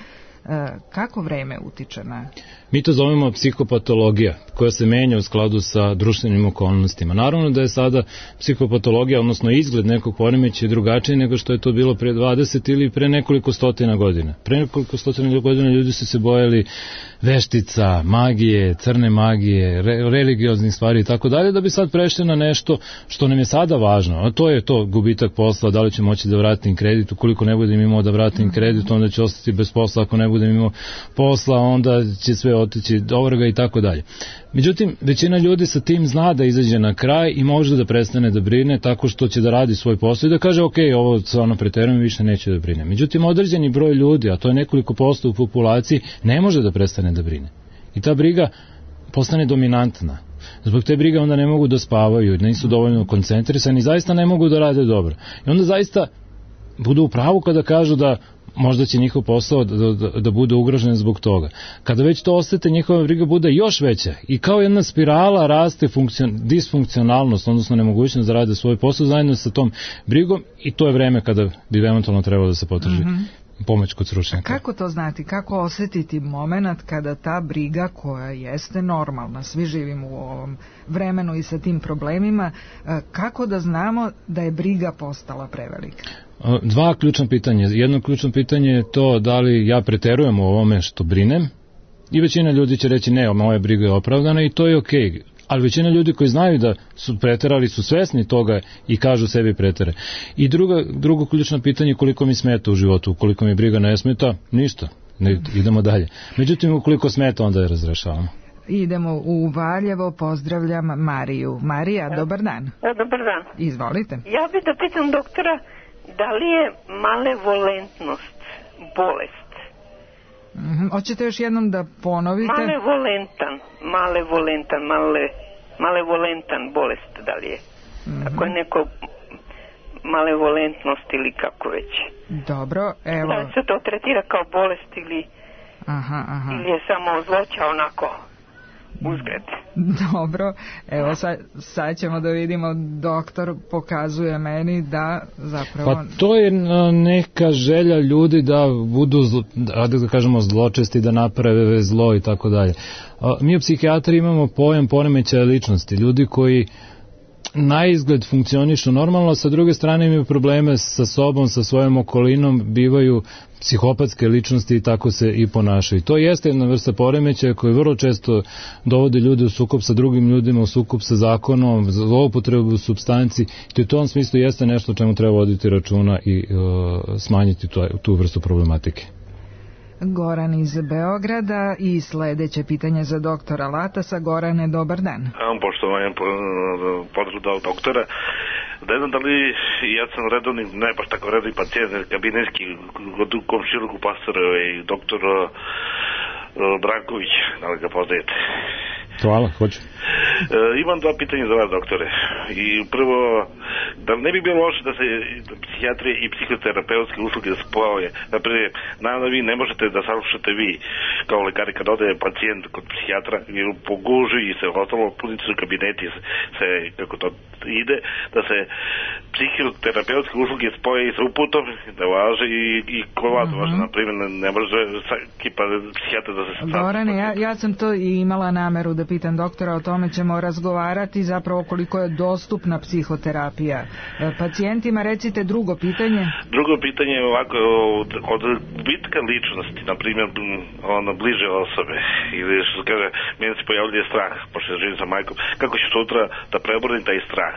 S3: Kako vreme utiče na...
S4: Mi to zovemo psihopatologija, koja se menja u skladu sa društvenim okolnostima. Naravno da je sada psihopatologija, odnosno izgled nekog poremećaja drugačiji nego što je to bilo pre 20 ili pre nekoliko stotina godina. Pre nekoliko stotina godina ljudi su se bojali veštica, magije, crne magije, religioznih stvari i tako dalje, da bi sad prešli na nešto što nam je sada važno, a to je to gubitak posla, da li ću moći da vratim kredit, ukoliko ne budem imao da vratim kredit, onda ću ostati bez posla, ako ne budem imao posla, onda će sve otići do ovrga i tako dalje. Međutim, većina ljudi sa tim zna da izađe na kraj i može da prestane da brine tako što će da radi svoj posao i da kaže ok, ovo stvarno preterujem, više neće da brine. Međutim, određeni broj ljudi, a to je nekoliko posto u populaciji, ne može da prestane da brine. I ta briga postane dominantna. Zbog te brige onda ne mogu da spavaju, nisu dovoljno koncentrisani, zaista ne mogu da rade dobro. I onda zaista budu u pravu kada kažu da možda će njihov posao da bude ugrožen zbog toga. Kada već to osete, njihova briga bude još veća i kao jedna spirala raste disfunkcionalnost, odnosno nemogućnost da rade svoj posao zajedno sa tom brigom i to je vreme kada bi eventualno trebalo da se potraži pomoć kod stručnjaka.
S3: Kako to znati? Kako osjetiti moment kada ta briga koja jeste normalna, svi živimo u ovom vremenu i sa tim problemima, kako da znamo da je briga postala prevelika?
S4: Dva ključna pitanja. Jedno ključno pitanje je to da li ja preterujem u ovome što brinem I većina ljudi će reći ne, moja briga je opravdana i to je okej. Ali većina ljudi koji znaju da su preterali su svesni toga i kažu sebi pretere. I drugo ključno pitanje, koliko mi smeta u životu, koliko mi briga ne smeta, ništa, idemo dalje. Međutim, ukoliko smeta, onda je razrešavamo.
S3: Idemo u Valjevo, pozdravljam Mariju. Marija, dobar dan.
S12: Dobar dan.
S3: Izvolite.
S12: Ja bih da pitam doktora, da li je malevolentnost bolest?
S3: Hoćete još jednom da ponovite?
S12: Malevolentan bolest, da li je? Ako je neko malevolentnost ili kako već.
S3: Dobro, evo.
S12: Da se to tretira kao bolest ili je samo zloća onako uzgled.
S3: Dobro, evo sad ćemo da vidimo, doktor pokazuje meni da zapravo...
S4: Pa to je neka želja ljudi da budu, da kažemo, zločesti, da naprave zlo i tako dalje. Mi u psihijatri imamo pojam poremećaja ličnosti, ljudi koji na izgled funkcionišu normalno, sa druge strane imaju probleme sa sobom, sa svojom okolinom, bivaju psihopatske ličnosti i tako se i ponašaju. To jeste jedna vrsta poremećaja koji vrlo često dovodi ljude u sukob sa drugim ljudima, u sukob sa zakonom, zloupotrebu supstanci, i u tom smislu jeste nešto o čemu treba voditi računa i smanjiti tu vrstu problematike.
S3: Goran iz Beograda i sledeće pitanje za doktora Latasa. Gorane, dobar dan.
S13: Poštovanje, pozdrav doktora. Ne znam da li ja sam redovni, ne baš tako redovni pacijent, kabinetski kod komšiluku pastora i doktor Branković, da li ga poznajete?
S4: Hvala, hoću.
S13: Imam dva pitanja za vas, doktore. I prvo, da ne bi bilo loše da se psihijatrije i psihoterapeutske usluge spoje. Naprijed, naravno vi ne možete da saslušate vi kao lekari kad ode pacijent kod psihijatra i poguži i se ostalo, puniti su kabineti se, kako to ide, da se psihoterapeutske usluge spoje i sa uputom, da važe i kod vas važe, naprimjer, ne može kipa psihijatra da se sasluša.
S3: Gorane, ja sam to i imala nameru da pitam doktora, o tome ćemo razgovarati, zapravo koliko je dostupna psihoterapija pacijentima. Recite drugo pitanje.
S13: Drugo pitanje je ovako, od bitka ličnosti, na primjer, bliže osobe, ili što se kaže, meni se pojavljuje strah, pošto ja živim sa majkom, kako ću sutra da preborim taj strah.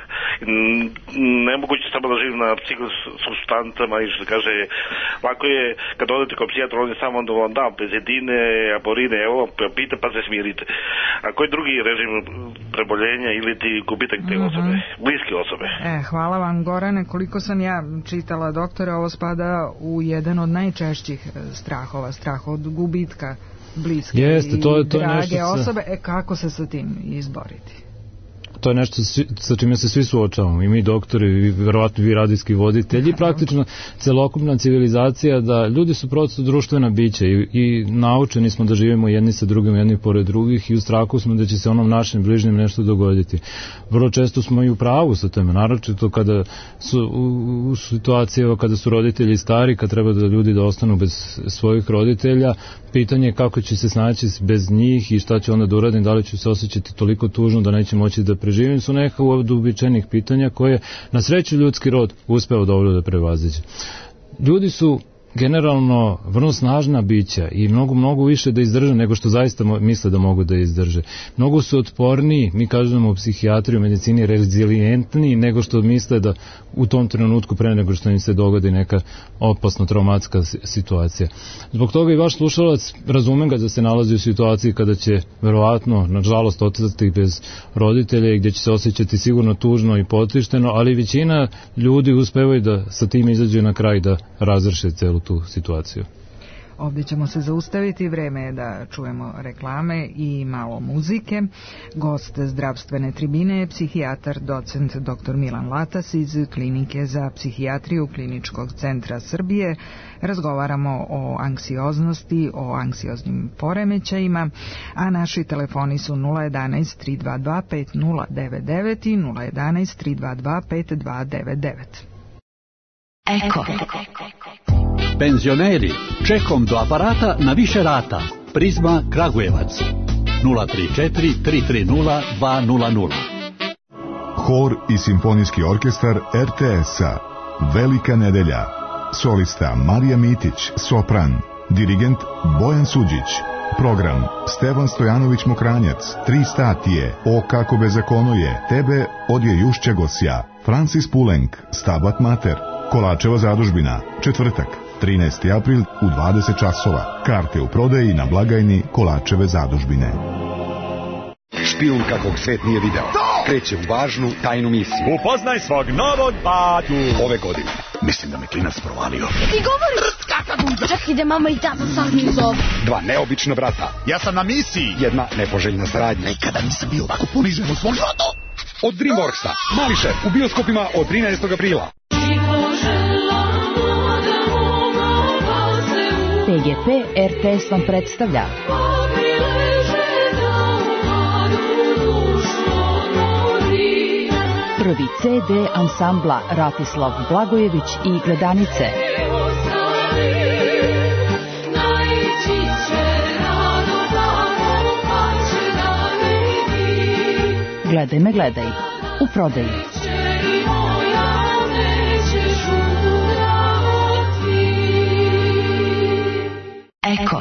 S13: Nemoguće samo da živim na psihosubstancama i što se kaže, lako je, kad odete kod psihijatra, on je samo onda vam dam bezedine, aborine, evo, pita pa se smirite. A koji drugi režim preboljenja ili ti gubitak te osobe, bliske osobe?
S3: Hvala vam, Gorane. Koliko sam ja čitala, doktore, ovo spada u jedan od najčešćih strahova, strah od gubitka bliske i drage osobe. Kako se sa tim izboriti?
S4: To je nešto sa čime se svi suočavamo, i mi doktori, i verovatno vi radijski voditelji, i praktično celokupna civilizacija, da ljudi su prosto društvena bića i naučeni smo da živimo jedni sa drugim, jedni pored drugih, i u strahu smo da će se onom našim bližnjim nešto dogoditi. Vrlo često smo i u pravu sa teme, naročito kada su u situacijama kada su roditelji stari, kad treba da ljudi da ostanu bez svojih roditelja, pitanje je kako će se snaći bez njih i šta će onda da uradim, da li ću se osjećati toliko tužno da neće moći da preživim, su neka od uobičajenih pitanja koje na sreću ljudski rod uspeo dobro da prevaziđe. Ljudi su generalno vrlo snažna bića i mnogo više da izdrže nego što zaista misle da mogu da izdrže. Mnogo su otporniji, mi kažemo u psihijatriji, u medicini, rezilijentniji nego što misle da u tom trenutku pre nego što im se dogodi neka opasno traumatska situacija. Zbog toga i vaš slušalac, razumem ga da se nalazi u situaciji kada će verovatno, nažalost, ostati bez roditelja i gdje će se osjećati sigurno tužno i potišteno, ali većina ljudi uspevaju da sa tim izađu na kraj, da razrše celu tu situaciju.
S3: Ovdje ćemo se zaustaviti, vreme je da čujemo reklame i malo muzike. Gost zdravstvene tribine je psihijatar, docent dr. Milan Latas iz Klinike za psihijatriju Kliničkog centra Srbije. Razgovaramo o anksioznosti, o anksioznim poremećajima, a naši telefoni su 011 322 5099 i 011 322 5299.
S14: Eko. Penzioneri, čekom do aparata na više rata. Prizma Kragujevac 034 330 200.
S15: Hor i simfonijski orkestar RTS-a. Velika nedelja. Solista Marija Mitić, sopran. Dirigent Bojan Suđić. program. Stevan Stojanović Mokranjac, 3 stati je, o kako bezakono je, tebe odje Jušća Gosja, Francis Pulenk, Stabat Mater, Kolačeva zadužbina, četvrtak, 13. april u 20 časova. Karte u prodaji na blagajni Kolačeve zadužbine.
S16: Špijun kakvog svet nije video. Kreće u važnu tajnu misiju.
S17: Upoznaj svog novog batu.
S16: Ove godine. Mislim da me klinac provalio.
S18: Ti govoriš kakav čak ide mama i tata sahni zov.
S16: 2 neobična brata.
S17: Ja sam na misiji.
S16: 1 nepoželjna saradnja.
S17: Nikada nisam bio ovako ponižen u svom životu.
S16: Od Dreamworksa. Mali šef u bioskopima od 13. aprila.
S2: PGP RTS vam predstavlja prvi CD ansambla Ratislav Blagojević i Gledanice. Gledaj me, gledaj. U prodaji. Eko.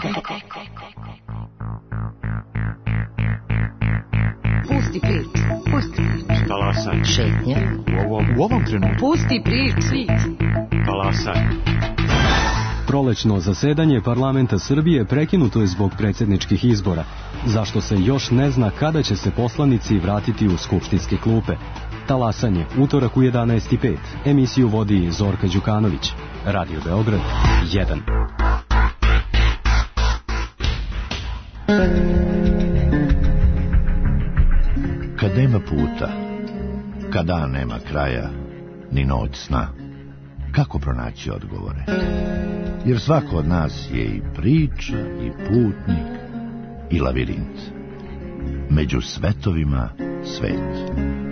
S18: Pusti prič. Pusti prič.
S17: Talasaj.
S2: Šetnja.
S17: U ovom trenutku.
S18: Pusti prič.
S17: Talasaj.
S19: Prolećno zasedanje parlamenta Srbije prekinuto je zbog predsjedničkih izbora, zašto se još ne zna kada će se poslanici vratiti u skupštinske klupe. Talasanje, utorak u 11:05. Emisiju vodi Zorka Đukanović. Radio Beograd 1.
S20: Kad nema puta, kad dan nema kraja, ni noć sna, kako pronaći odgovore? Jer svako od nas je i priča, i putnik, i lavirint. Među svetovima svet.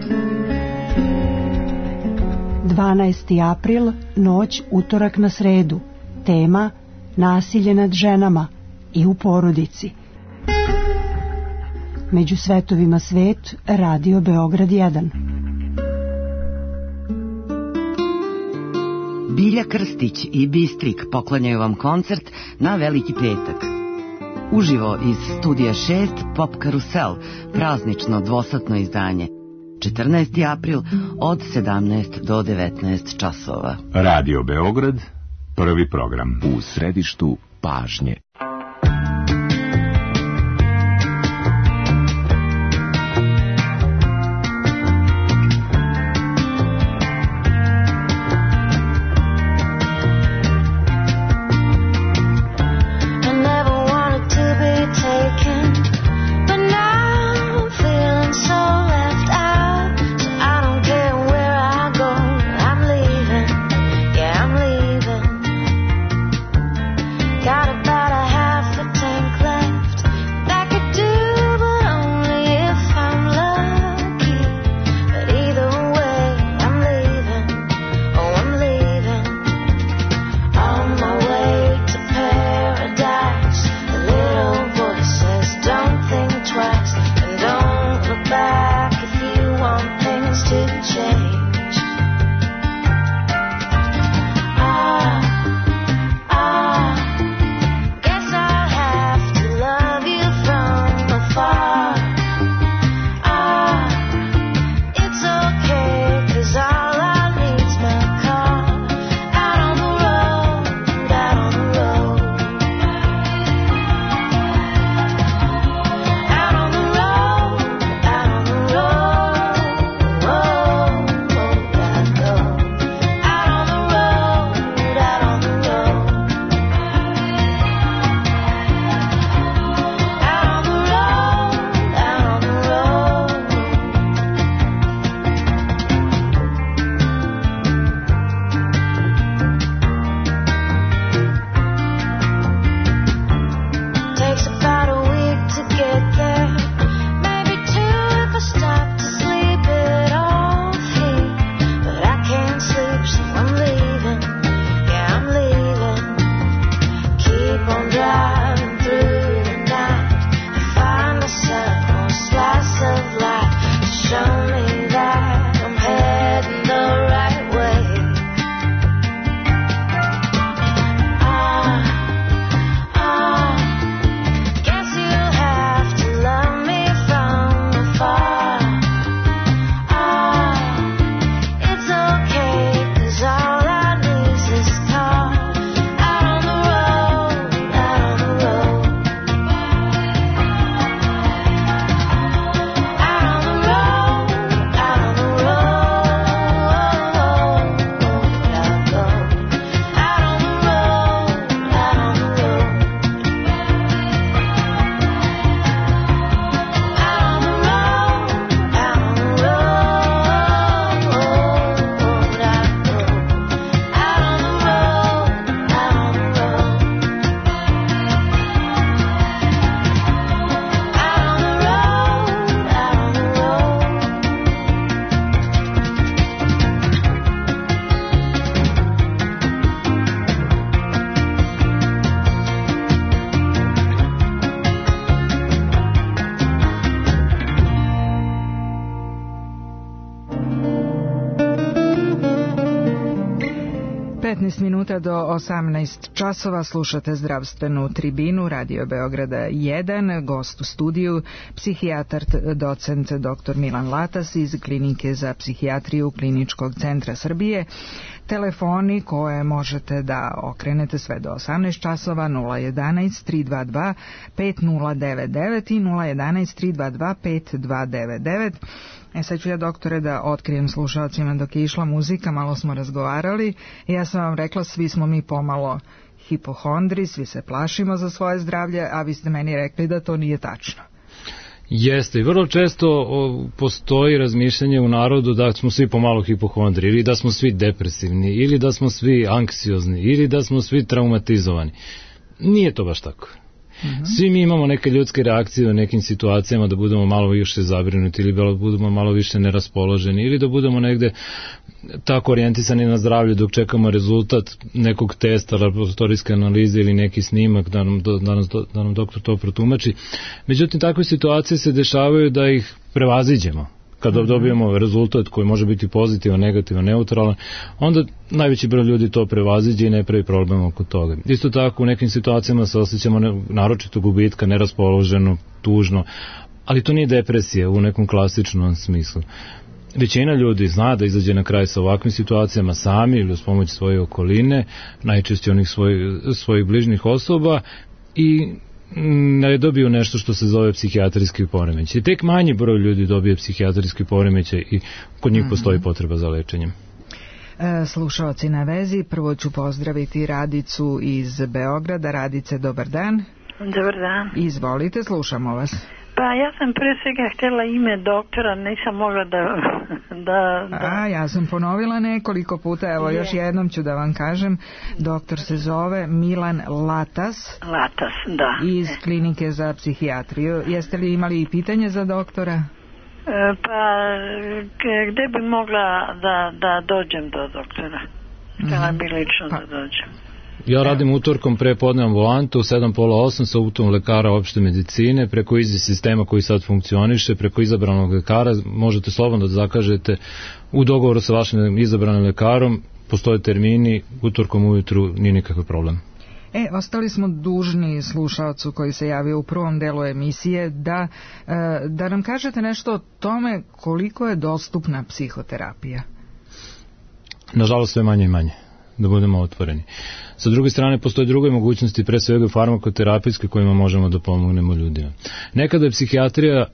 S21: 12. april, noć, utorak na sredu. Tema: nasilje nad ženama i u porodici. Među svetovima svet, Radio Beograd 1.
S22: Bilja Krstić i Bistrik poklanjaju vam koncert na Veliki petak. Uživo iz Studija 6 Pop Karusel, praznično dvosatno izdanje. 14. april od 17 do 19 časova.
S23: Radio Beograd, prvi program.
S24: U središtu pažnje.
S3: 19 minuta do 18 časova slušate zdravstvenu tribinu Radio Beograda 1. Gost u studiju, psihijatar docent dr. Milan Latas iz Klinike za psihijatriju Kliničkog centra Srbije. Telefoni koje možete da okrenete sve do 18 časova 011 322 5099 i 011 322 5299. Sad ću ja, doktore, da otkrijem slušalcima dok je išla muzika, malo smo razgovarali i ja sam vam rekla, svi smo mi pomalo hipohondri, svi se plašimo za svoje zdravlje, a vi ste meni rekli da to nije tačno.
S4: Jeste, i vrlo često postoji razmišljanje u narodu da smo svi pomalo hipohondri, ili da smo svi depresivni, ili da smo svi anksiozni, ili da smo svi traumatizovani. Nije to baš tako. Svi mi imamo neke ljudske reakcije u nekim situacijama, da budemo malo više zabrinuti ili da budemo malo više neraspoloženi ili da budemo negde tako orijentisani na zdravlje dok čekamo rezultat nekog testa, laboratorijske analize ili neki snimak da nam doktor to protumači. Međutim, takve situacije se dešavaju da ih prevaziđemo. Kada dobijemo rezultat koji može biti pozitivan, negativan, neutralan, onda najveći broj ljudi to prevaziđe i ne pravi problem oko toga. Isto tako u nekim situacijama se osjećamo naročito gubitka, neraspoloženo, tužno, ali to nije depresija u nekom klasičnom smislu. Većina ljudi zna da izađe na kraj sa ovakvim situacijama sami ili uz pomoć svoje okoline, najčešće onih svojih bližnjih osoba, i ne dobiju nešto što se zove psihijatrijski poremećaj. Tek manji broj ljudi dobije psihijatrijski poremećaj i kod njih postoji potreba za lečenjem.
S3: Slušaoci na vezi, prvo ću pozdraviti Radicu iz Beograda. Radice, dobar dan.
S1: Dobar dan.
S3: Izvolite, slušamo vas.
S1: Pa ja sam pre svega htjela ime doktora, nisam mogla da...
S3: Ja sam ponovila nekoliko puta, evo još jednom ću da vam kažem. Doktor se zove Milan Latas.
S1: Latas, da.
S3: Iz Klinike za psihijatriju. Jeste li imali i pitanje za doktora?
S1: Pa gde bi mogla da dođem do doktora? Htjela bi lično da dođem.
S4: Ja radim utorkom prepodne ambulantu, 7:30 sa uputom lekara opšte medicine, preko izi sistema koji sad funkcioniše, preko izabranog lekara, možete slobodno da zakažete u dogovoru sa vašim izabranim lekarom, postoje termini, utorkom ujutru nije nikakav problem.
S3: Ostali smo dužni slušalcu koji se javio u prvom delu emisije da nam kažete nešto o tome koliko je dostupna psihoterapija.
S4: Nažalost sve manje i manje, da budemo otvoreni. Sa druge strane, postoje druge mogućnosti, pre svega farmakoterapijske, kojima možemo da pomognemo ljudima. Nekada je psihijatrija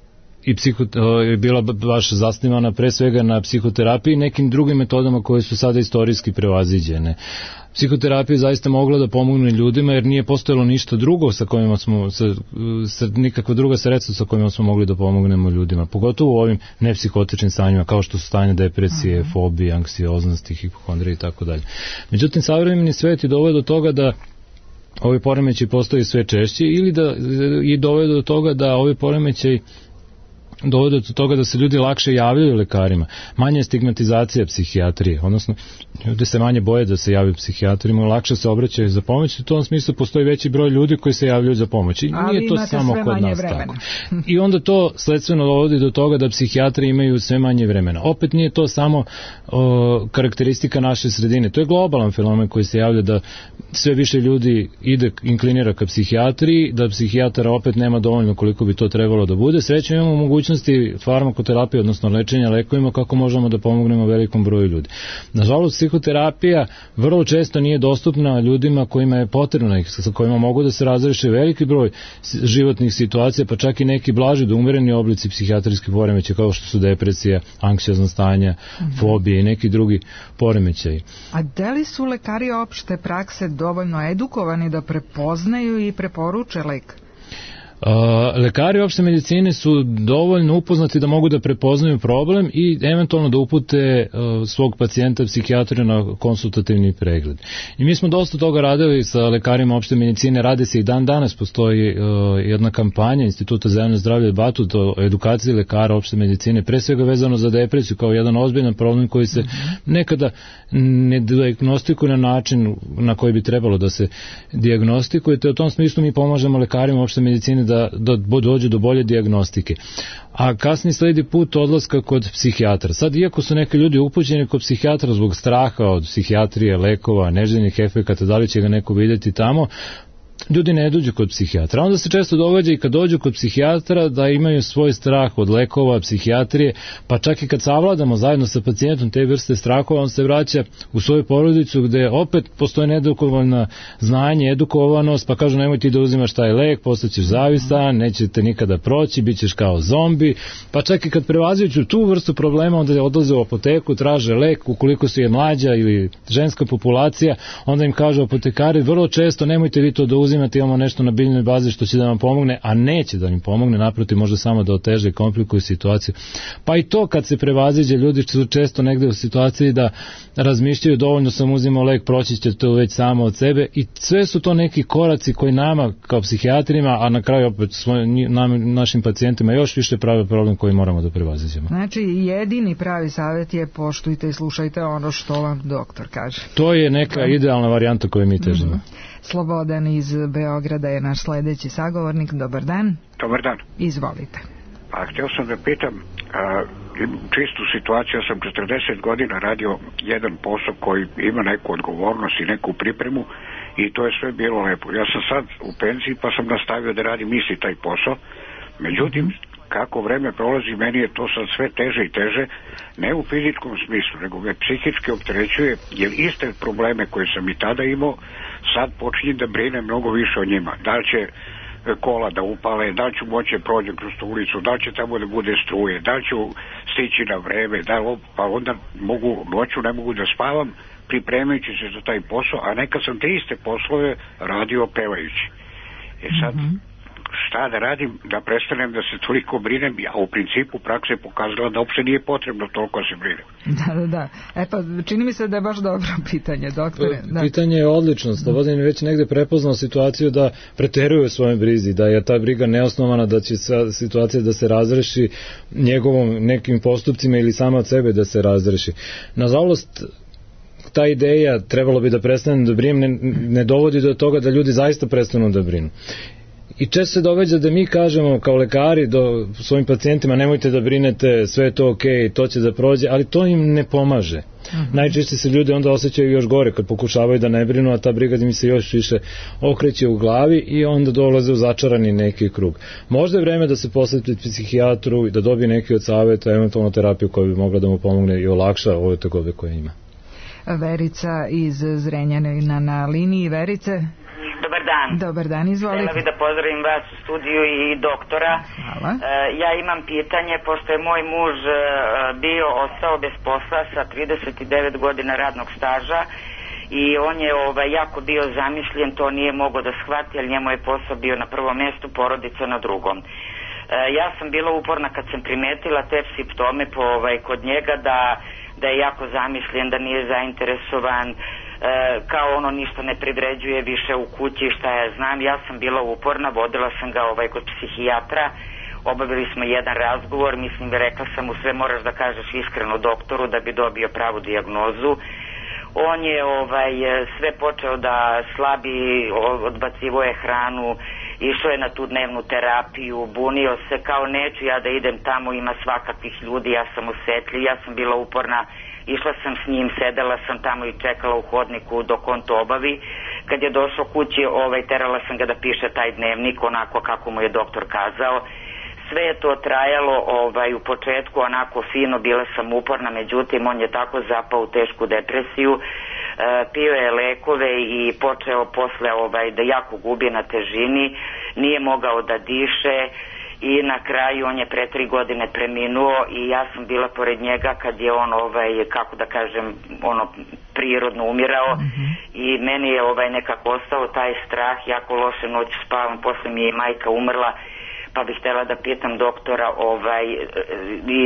S4: i bila baš zasnivana pre svega na psihoterapiji i nekim drugim metodama koje su sada istorijski prevaziđene. Psihoterapija je zaista mogla da pomogne ljudima jer nije postojalo ništa drugo sa kojima smo, nikakva druga sredstva sa kojima smo mogli da pomognemo ljudima, pogotovo u ovim nepsihotičnim stanjima kao što su stanje depresije, fobije, anksioznosti, hipohondrije i tako dalje. Međutim, savremeni svet je doveo do toga da ovi poremećaji postaju sve češći ili da i doveo do toga da ovi poremećaji dovode do toga da se ljudi lakše javljaju lekarima. Manja je stigmatizacija psihijatrije, odnosno ljudi se manje boje da se javljaju psihijatrima, lakše se obraćaju za pomoć i u tom smislu postoji veći broj ljudi koji se javljaju za pomoć. I nije to samo kod nas tako. I onda to sledstveno dovodi do toga da psihijatri imaju sve manje vremena. Opet nije to samo karakteristika naše sredine. To je globalan fenomen koji se javlja da sve više ljudi inklinira ka psihijatriji, da psihijatara opet nema dovoljno koliko bi to trebalo da bude. Srećom imamo mogućnosti farmakoterapije, odnosno lečenja lekovima kako možemo da pomognemo velikom broju ljudi. Nažalost, psihoterapija vrlo često nije dostupna ljudima kojima je potrebna, sa kojima mogu da se razreše veliki broj životnih situacija, pa čak i neki blaži da umereni oblici psihijatrijskih poremećaja kao što su depresija, anksiozna stanja, fobije i neki drugi poremećaji.
S3: A da li su lekari opšte prakse dovoljno edukovani da prepoznaju i preporuče lek?
S4: Lekari opšte medicine su dovoljno upoznati da mogu da prepoznaju problem i eventualno da upute svog pacijenta psihijatriju na konsultativni pregled. I mi smo dosta toga radili sa lekarima opšte medicine, rade se i dan danas, postoji jedna kampanja Instituta za javno zdravlje Batut o edukaciji lekara opšte medicine, pre svega vezano za depresiju kao jedan ozbiljan problem koji se nekada ne dijagnostikuje na način na koji bi trebalo da se dijagnostikuje, te u tom smislu mi pomažemo lekarima opšte medicine da dođu do bolje dijagnostike. A kasnije sledi put odlaska kod psihijatra. Sad, iako su neki ljudi upućeni kod psihijatra zbog straha od psihijatrije, lekova, neželjenih efekata, da li će ga neko vidjeti tamo, ljudi ne dođu kod psihijatra. Onda se često događa i kad dođu kod psihijatra da imaju svoj strah od lekova, psihijatrije, pa čak i kad savladamo zajedno sa pacijentom te vrste strahova, on se vraća u svoju porodicu gde opet postoje nedovoljno znanje, edukovanost, pa kažu nemoj ti da uzimaš taj lek, postaćeš zavistan, nećete nikada proći, bit ćeš kao zombi, pa čak i kad prevaziđu tu vrstu problema, onda odlaze u apoteku, traže lek, ukoliko su je mlađa ili ženska populacija, onda im kažu apotekari vrlo često nemojte vi to da uzimate, imamo nešto na biljnoj bazi što će da vam pomogne, a neće da im pomogne, naprotiv može samo da oteže i komplikuju situaciju. Pa i to kad se prevaziđe, ljudi su često negde u situaciji da razmišljaju dovoljno sam uzimao lek, proći će to već samo od sebe i sve su to neki koraci koji nama kao psihijatrima, a na kraju opet našim pacijentima još više prave problem koji moramo da prevaziđemo.
S3: Znači jedini pravi savjet je poštujte i slušajte ono što vam doktor kaže.
S4: To je neka idealna varijanta koju mi težimo.
S3: Slobodan iz Beograda je naš sledeći sagovornik. Dobar dan.
S5: Dobar dan.
S3: Izvolite.
S5: Pa htio sam da pitam, čistu situaciju, ja sam 40 godina radio jedan posao koji ima neku odgovornost i neku pripremu i to je sve bilo lepo. Ja sam sad u penziji pa sam nastavio da radim isti taj posao, međutim kako vreme prolazi meni je to sad sve teže i teže, ne u fizičkom smislu, nego me psihički opterećuje, jer iste probleme koje sam i tada imao, sad počinjem da brine mnogo više o njima. Da li će kola da upale, da li ću moći prođem kroz tu ulicu, da li će tamo da bude struje, da li ću stići na vreme, pa onda noću ne mogu da spavam pripremajući se za taj posao, a neka sam te iste poslove radio pevajući. Sad, šta da radim, da prestanem da se toliko brinem, a u principu praksa je pokazala da uopšte nije potrebno toliko se brinem.
S3: Da. Pa čini mi se da je baš dobro pitanje, doktore.
S4: Pitanje je odlično. Slobodan je već negde prepoznao situaciju da preteruje u svojoj brizi, da je ta briga neosnovana, da će situacija da se razreši njegovom nekim postupcima ili sama od sebe da se razreši. Nažalost, ta ideja trebalo bi da prestane da brinem ne dovodi do toga da ljudi zaista prestanu da brinu. I često se događa da mi kažemo kao lekari svojim pacijentima nemojte da brinete, sve je to okej, to će da prođe, ali to im ne pomaže. Najčešće se ljudi onda osjećaju još gore kad pokušavaju da ne brinu, a ta briga im se još više okreće u glavi i onda dolaze u začarani neki krug. Možda je vreme da se posveti psihijatru i da dobije neki od savjeta, eventualno terapiju koja bi mogla da mu pomogne i olakša ove tegobe koje ima.
S3: Verica iz Zrenjanina na liniji. Verice?
S6: Dobar dan.
S3: Dobar dan, izvolite.
S6: Htjela bih da pozdravim vas u studiju i doktora.
S3: Hvala.
S6: Ja imam pitanje, pošto je moj muž ostao bez posla sa 39 godina radnog staža i on je jako bio zamišljen, to nije mogao da shvati, jer njemu je posao bio na prvom mjestu, porodica na drugom. Ja sam bila uporna kad sam primetila te simptome kod njega da je jako zamišljen, da nije zainteresovan, kao ono ništa ne privređuje više u kući, šta ja znam. Ja sam bila uporna, vodila sam ga kod psihijatra, obavili smo jedan razgovor, mislim, rekla sam mu sve moraš da kažeš iskreno doktoru da bi dobio pravu dijagnozu. On je sve počeo da slabi, odbacivo je hranu, išao je na tu dnevnu terapiju, bunio se kao neću ja da idem tamo, ima svakakvih ljudi, ja sam osetljiv, ja sam bila uporna, išla sam s njim, sedela sam tamo i čekala u hodniku dok on to obavi. Kad je došao kući, terala sam ga da piše taj dnevnik onako kako mu je doktor kazao. Sve je to trajalo u početku onako fino, bila sam uporna, međutim on je tako zapao u tešku depresiju, pio je lekove i počeo posle da jako gubi na težini, nije mogao da diše i na kraju on je pre 3 godine preminuo i ja sam bila pored njega kad je on kako da kažem prirodno umirao i meni je nekako ostao taj strah, jako loše noć spavam, posle mi je majka umrla, pa bih htjela da pitam doktora i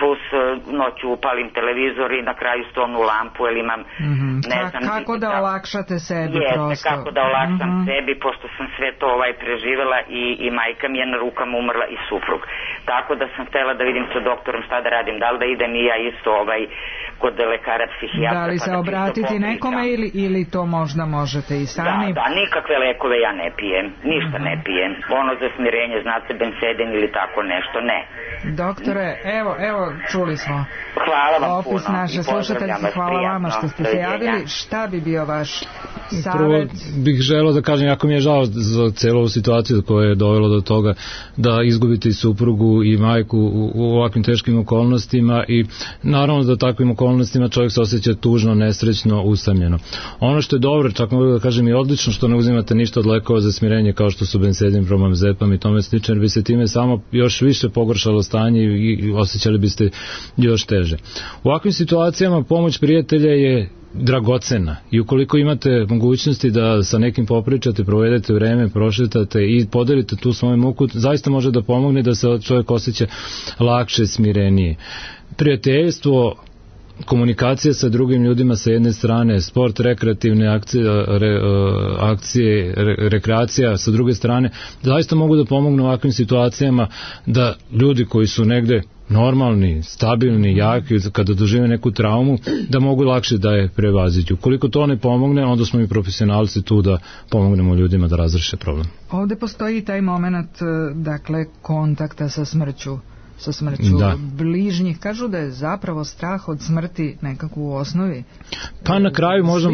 S6: plus noću upalim televizor i na kraju stonu lampu, jer imam ne znam...
S3: Kako da olakšate sebi prosto?
S6: Kako da olakšam sebi, pošto sam sve to preživjela i majka mi je na rukama umrla i suprug. Tako da sam htjela da vidim sa doktorom šta da radim, da li da idem i ja isto kod lekara psihijatra.
S3: Da li se obratiti nekome ili to možda možete i sami?
S6: Da, nikakve lekove ja ne pijem, ništa ne pijem. Ono za smirenje, znate, Bensedin ili tako nešto, ne.
S3: Doktore, evo, čuli smo.
S6: Hvala vam
S3: opis
S6: puno.
S3: Naše slušateljke, hvala vama što ste se javili. Šta bi bio vaš savjet?
S4: Prvo bih želeo da kažem, jako mi je žao za celu ovu situaciju koja je dovela do toga da izgubite i suprugu i majku u ovakvim teškim okolnostima i naravno da takvim okolnostima čovjek se osjeća tužno, nesrećno, usamljeno. Ono što je dobro, čak mogu da kažem i odlično, što ne uzimate ništa od lekova za smirenje kao što su Bensedin, Promazepam i tome slično, jer bi se time samo još više pogoršalo stanje i osjećali biste još teže. U ovakvim situacijama pomoć prijatelja je dragocena i ukoliko imate mogućnosti da sa nekim popričate, provedete vreme, prošetate i podelite tu svoju muku, zaista može da pomogne da se čovjek osjeća lakše, smirenije. Prijateljstvo, komunikacija sa drugim ljudima sa jedne strane, sport, rekreativne akcije, rekreacija sa druge strane, zaista mogu da pomognu u ovakvim situacijama da ljudi koji su negde normalni, stabilni, jaki, kada dožive neku traumu, da mogu lakše da je prevaziđu. Koliko to ne pomogne, onda smo i profesionalci tu da pomognemo ljudima da razreše problem.
S3: Ovde postoji taj moment, dakle, kontakta sa smrću bližnjih. Kažu da je zapravo strah od smrti nekako u osnovi.
S4: Pa na kraju možemo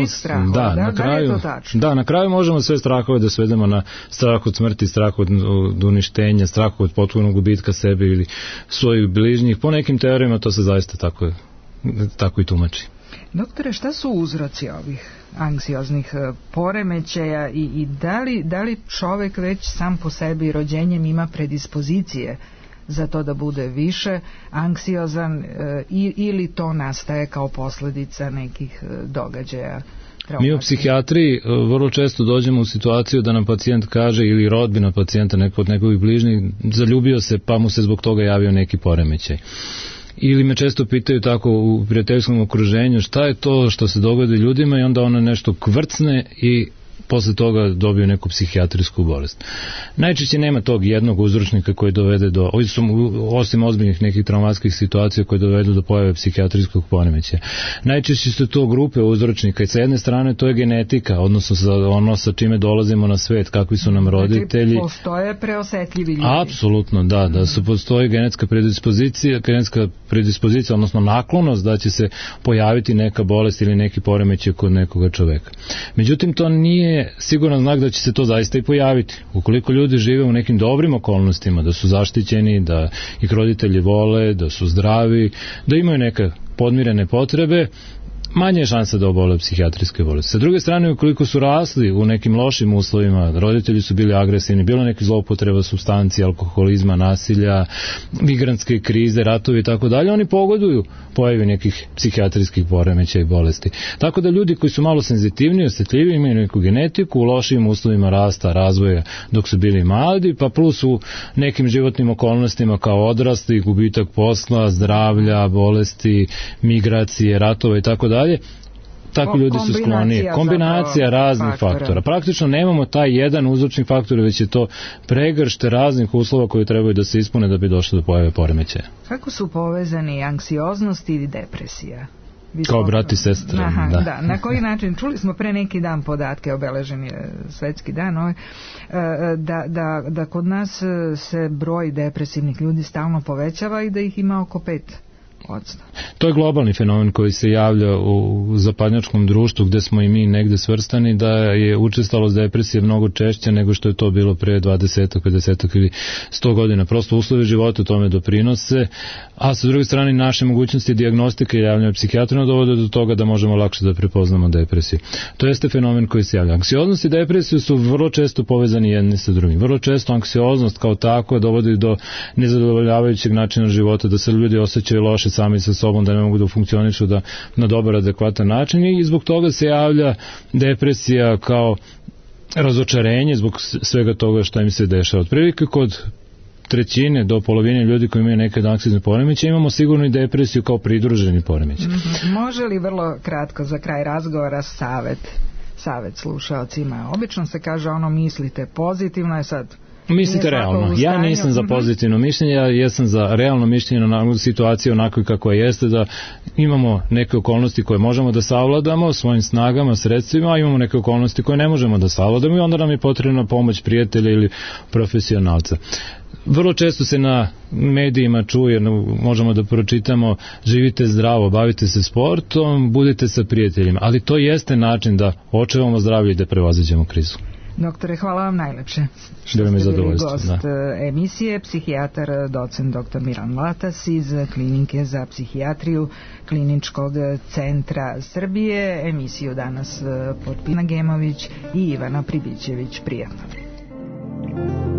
S4: na kraju možemo sve strahove da svedemo na strah od smrti, strah od uništenja, strah od potpunog gubitka sebe ili svojih bližnjih. Po nekim teorijama to se zaista tako i tumači.
S3: Doktore, šta su uzroci ovih anksioznih poremećaja i da li čovjek već sam po sebi rođenjem ima predispozicije za to da bude više anksiozan ili to nastaje kao posljedica nekih događaja?
S4: Mi u psihijatriji vrlo često dođemo u situaciju da nam pacijent kaže ili rodbina pacijenta, neko od njegovih bližnjih, zaljubio se pa mu se zbog toga javio neki poremećaj. Ili me često pitaju tako u prijateljskom okruženju šta je to što se dogodi ljudima i onda ona nešto kvrcne i posle toga dobiju neku psihijatrijsku bolest. Najčešće nema tog jednog uzročnika koji dovede do, osim ozbiljnih nekih traumatskih situacija koje dovedu do pojave psihijatrijskog poremećaja. Najčešće su to grupe uzročnika i sa jedne strane to je genetika, odnosno ono sa čime dolazimo na svet, kakvi su nam roditelji.
S3: Znači, postoje preosetljivi ljudi.
S4: Apsolutno, da postoji genetska predispozicija, odnosno naklonost da će se pojaviti neka bolest ili neki poremećaj kod nekoga čoveka. Međutim, to nije siguran znak da će se to zaista i pojaviti. Ukoliko ljudi žive u nekim dobrim okolnostima, da su zaštićeni, da ih roditelji vole, da su zdravi, da imaju neke podmirene potrebe, manje je šansa da obole psihijatrijske bolesti. Sa druge strane, ukoliko su rasli u nekim lošim uslovima, roditelji su bili agresivni, bilo neke zloupotreba supstanci, alkoholizma, nasilja, migrantske krize, ratovi i tako dalje, oni pogoduju pojavi nekih psihijatrijskih poremećaja i bolesti. Tako da ljudi koji su malo senzitivniji, osjetljiviji, imaju neku genetiku, u lošim uslovima rasta, razvoja dok su bili mladi, pa plus u nekim životnim okolnostima kao odrasli, gubitak posla, zdravlja, bolesti, migracije, ratova i tako dalje, tako ljudi su skloniji. Kombinacija raznih faktora. Praktično nemamo taj jedan uzročni faktor, već je to pregršte raznih uslova koji trebaju da se ispune da bi došlo do pojave poremećaja.
S3: Kako su povezani anksioznost i depresija?
S4: Kao brat i sestra.
S3: Da. Na koji način? Čuli smo pre neki dan podatke, obeležen je svetski dan, da kod nas se broj depresivnih ljudi stalno povećava i da ih ima oko 5%.
S4: To je globalni fenomen koji se javlja u zapadnjačkom društvu gde smo i mi negde svrstani, da je učestalost depresije mnogo češća nego što je to bilo pre 20, 50 ili 100 godina. Prosto uslovi života tome doprinose, a sa druge strane naše mogućnosti dijagnostike i javljanja psihijatrima dovode do toga da možemo lakše da prepoznamo depresiju. To jeste fenomen koji se javlja. Anksioznost i depresiju su vrlo često povezani jedni sa drugim. Vrlo često anksioznost kao tako dovodi do nezadovoljavajućeg načina života, da se ljudi osjećaju loše sami sa sobom, da ne mogu da funkcionišu na dobar, adekvatan način i zbog toga se javlja depresija kao razočarenje zbog svega toga što im se dešava. Otprilike kod trećine do polovine ljudi koji imaju neke anksiozne poremećaje, imamo sigurno i depresiju kao pridruženi poremećaj.
S3: Može li vrlo kratko za kraj razgovora savjet slušalcima? Obično se kaže mislite pozitivno, je sad...
S4: Mislite realno. Ja nisam za pozitivno mišljenje, ja jesam za realno mišljenje na situaciju onako kako jeste, da imamo neke okolnosti koje možemo da savladamo svojim snagama, sredstvima, a imamo neke okolnosti koje ne možemo da savladamo i onda nam je potrebna pomoć prijatelja ili profesionalca. Vrlo često se na medijima čuje, možemo da pročitamo, živite zdravo, bavite se sportom, budite sa prijateljima, ali to jeste način da očuvamo zdravlje i da prevaziđemo krizu.
S3: Doktore, hvala vam najlepše
S4: što ste bili
S3: gost emisije. Psihijatar, docent dr. Milan Latas iz Klinike za psihijatriju Kliničkog centra Srbije. Emisiju danas potpina Gemović i Ivana Pribićević. Prijatno.